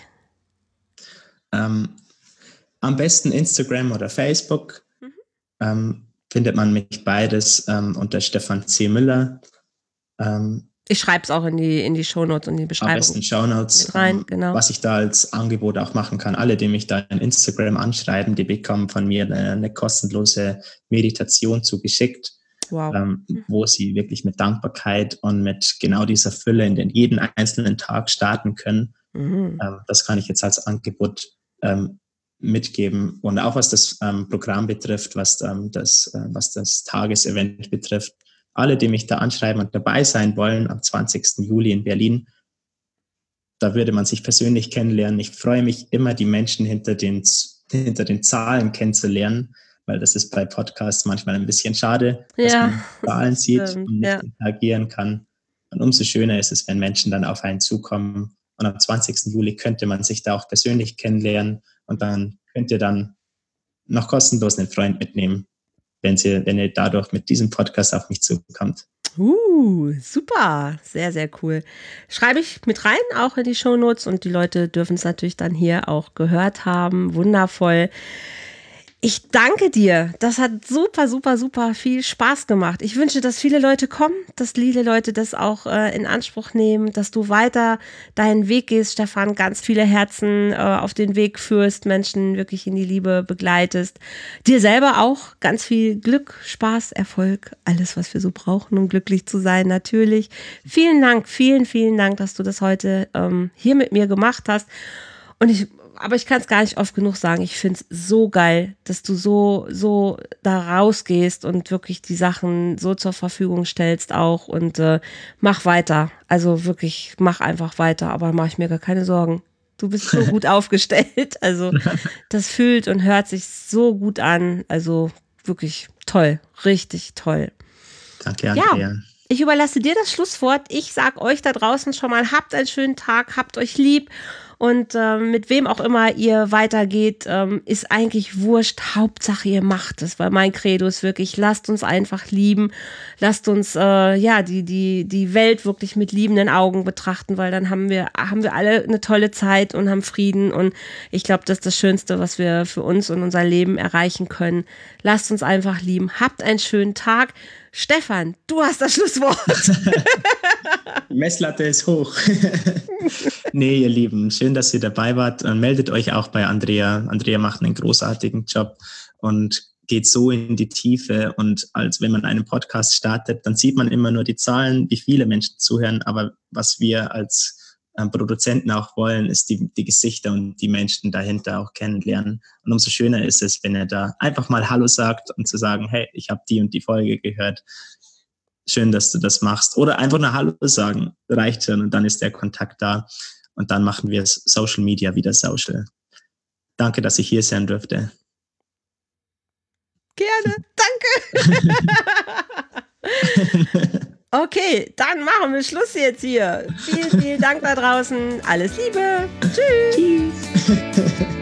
Ähm, am besten Instagram oder Facebook. Mhm. Ähm, findet man mich beides ähm, unter Stefan C. Müller. Ähm, ich schreibe es auch in die, in die Shownotes und die Beschreibung. Am besten Shownotes, mit rein, genau. Was ich da als Angebot auch machen kann. Alle, die mich da in Instagram anschreiben, die bekommen von mir eine, eine kostenlose Meditation zugeschickt, wow. ähm, mhm. wo sie wirklich mit Dankbarkeit und mit genau dieser Fülle in den jeden einzelnen Tag starten können. Mhm. Ähm, das kann ich jetzt als Angebot ähm, mitgeben. Und auch was das ähm, Programm betrifft, was, ähm, das, äh, was das Tagesevent betrifft. Alle, die mich da anschreiben und dabei sein wollen, am zwanzigsten Juli in Berlin, da würde man sich persönlich kennenlernen. Ich freue mich immer, die Menschen hinter den, hinter den Zahlen kennenzulernen, weil das ist bei Podcasts manchmal ein bisschen schade, dass ja, man Zahlen sieht stimmt, und nicht ja. interagieren kann. Und umso schöner ist es, wenn Menschen dann auf einen zukommen. Und am zwanzigsten Juli könnte man sich da auch persönlich kennenlernen und dann könnt ihr dann noch kostenlos einen Freund mitnehmen, wenn ihr, wenn ihr dadurch mit diesem Podcast auf mich zukommt. Uh, super, sehr, sehr cool. Schreibe ich mit rein, auch in die Shownotes, und die Leute dürfen es natürlich dann hier auch gehört haben. Wundervoll. Ich danke dir. Das hat super, super, super viel Spaß gemacht. Ich wünsche, dass viele Leute kommen, dass viele Leute das auch äh, in Anspruch nehmen, dass du weiter deinen Weg gehst, Stefan, ganz viele Herzen äh, auf den Weg führst, Menschen wirklich in die Liebe begleitest. Dir selber auch ganz viel Glück, Spaß, Erfolg, alles, was wir so brauchen, um glücklich zu sein, natürlich. Vielen Dank, vielen, vielen Dank, dass du das heute ähm, hier mit mir gemacht hast. Und ich Aber ich kann es gar nicht oft genug sagen. Ich finde es so geil, dass du so, so da rausgehst und wirklich die Sachen so zur Verfügung stellst auch. Und äh, mach weiter. Also wirklich, mach einfach weiter. Aber mach ich mir gar keine Sorgen. Du bist so gut aufgestellt. Also das fühlt und hört sich so gut an. Also wirklich toll. Richtig toll. Danke, Andrea. Ja. Ich überlasse dir das Schlusswort. Ich sag euch da draußen schon mal, habt einen schönen Tag, habt euch lieb. Und ähm, mit wem auch immer ihr weitergeht, ähm, ist eigentlich wurscht. Hauptsache, ihr macht es, weil mein Credo ist wirklich, lasst uns einfach lieben. Lasst uns äh, ja die, die, die Welt wirklich mit liebenden Augen betrachten, weil dann haben wir, haben wir alle eine tolle Zeit und haben Frieden. Und ich glaube, das ist das Schönste, was wir für uns und unser Leben erreichen können. Lasst uns einfach lieben. Habt einen schönen Tag. Stefan, du hast das Schlusswort. Die Messlatte ist hoch. Nee, ihr Lieben, schön, dass ihr dabei wart. Und meldet euch auch bei Andrea. Andrea macht einen großartigen Job und geht so in die Tiefe. Und als wenn man einen Podcast startet, dann sieht man immer nur die Zahlen, wie viele Menschen zuhören. Aber was wir als ähm, Produzenten auch wollen, ist die, die Gesichter und die Menschen dahinter auch kennenlernen. Und umso schöner ist es, wenn ihr da einfach mal Hallo sagt und zu sagen, hey, ich habe die und die Folge gehört. Schön, dass du das machst. Oder einfach nur Hallo sagen, reicht schon. Und dann ist der Kontakt da. Und dann machen wir Social Media wieder social. Danke, dass ich hier sein durfte. Gerne, danke. Okay, dann machen wir Schluss jetzt hier. Vielen, vielen Dank da draußen. Alles Liebe. Tschüss. Tschüss.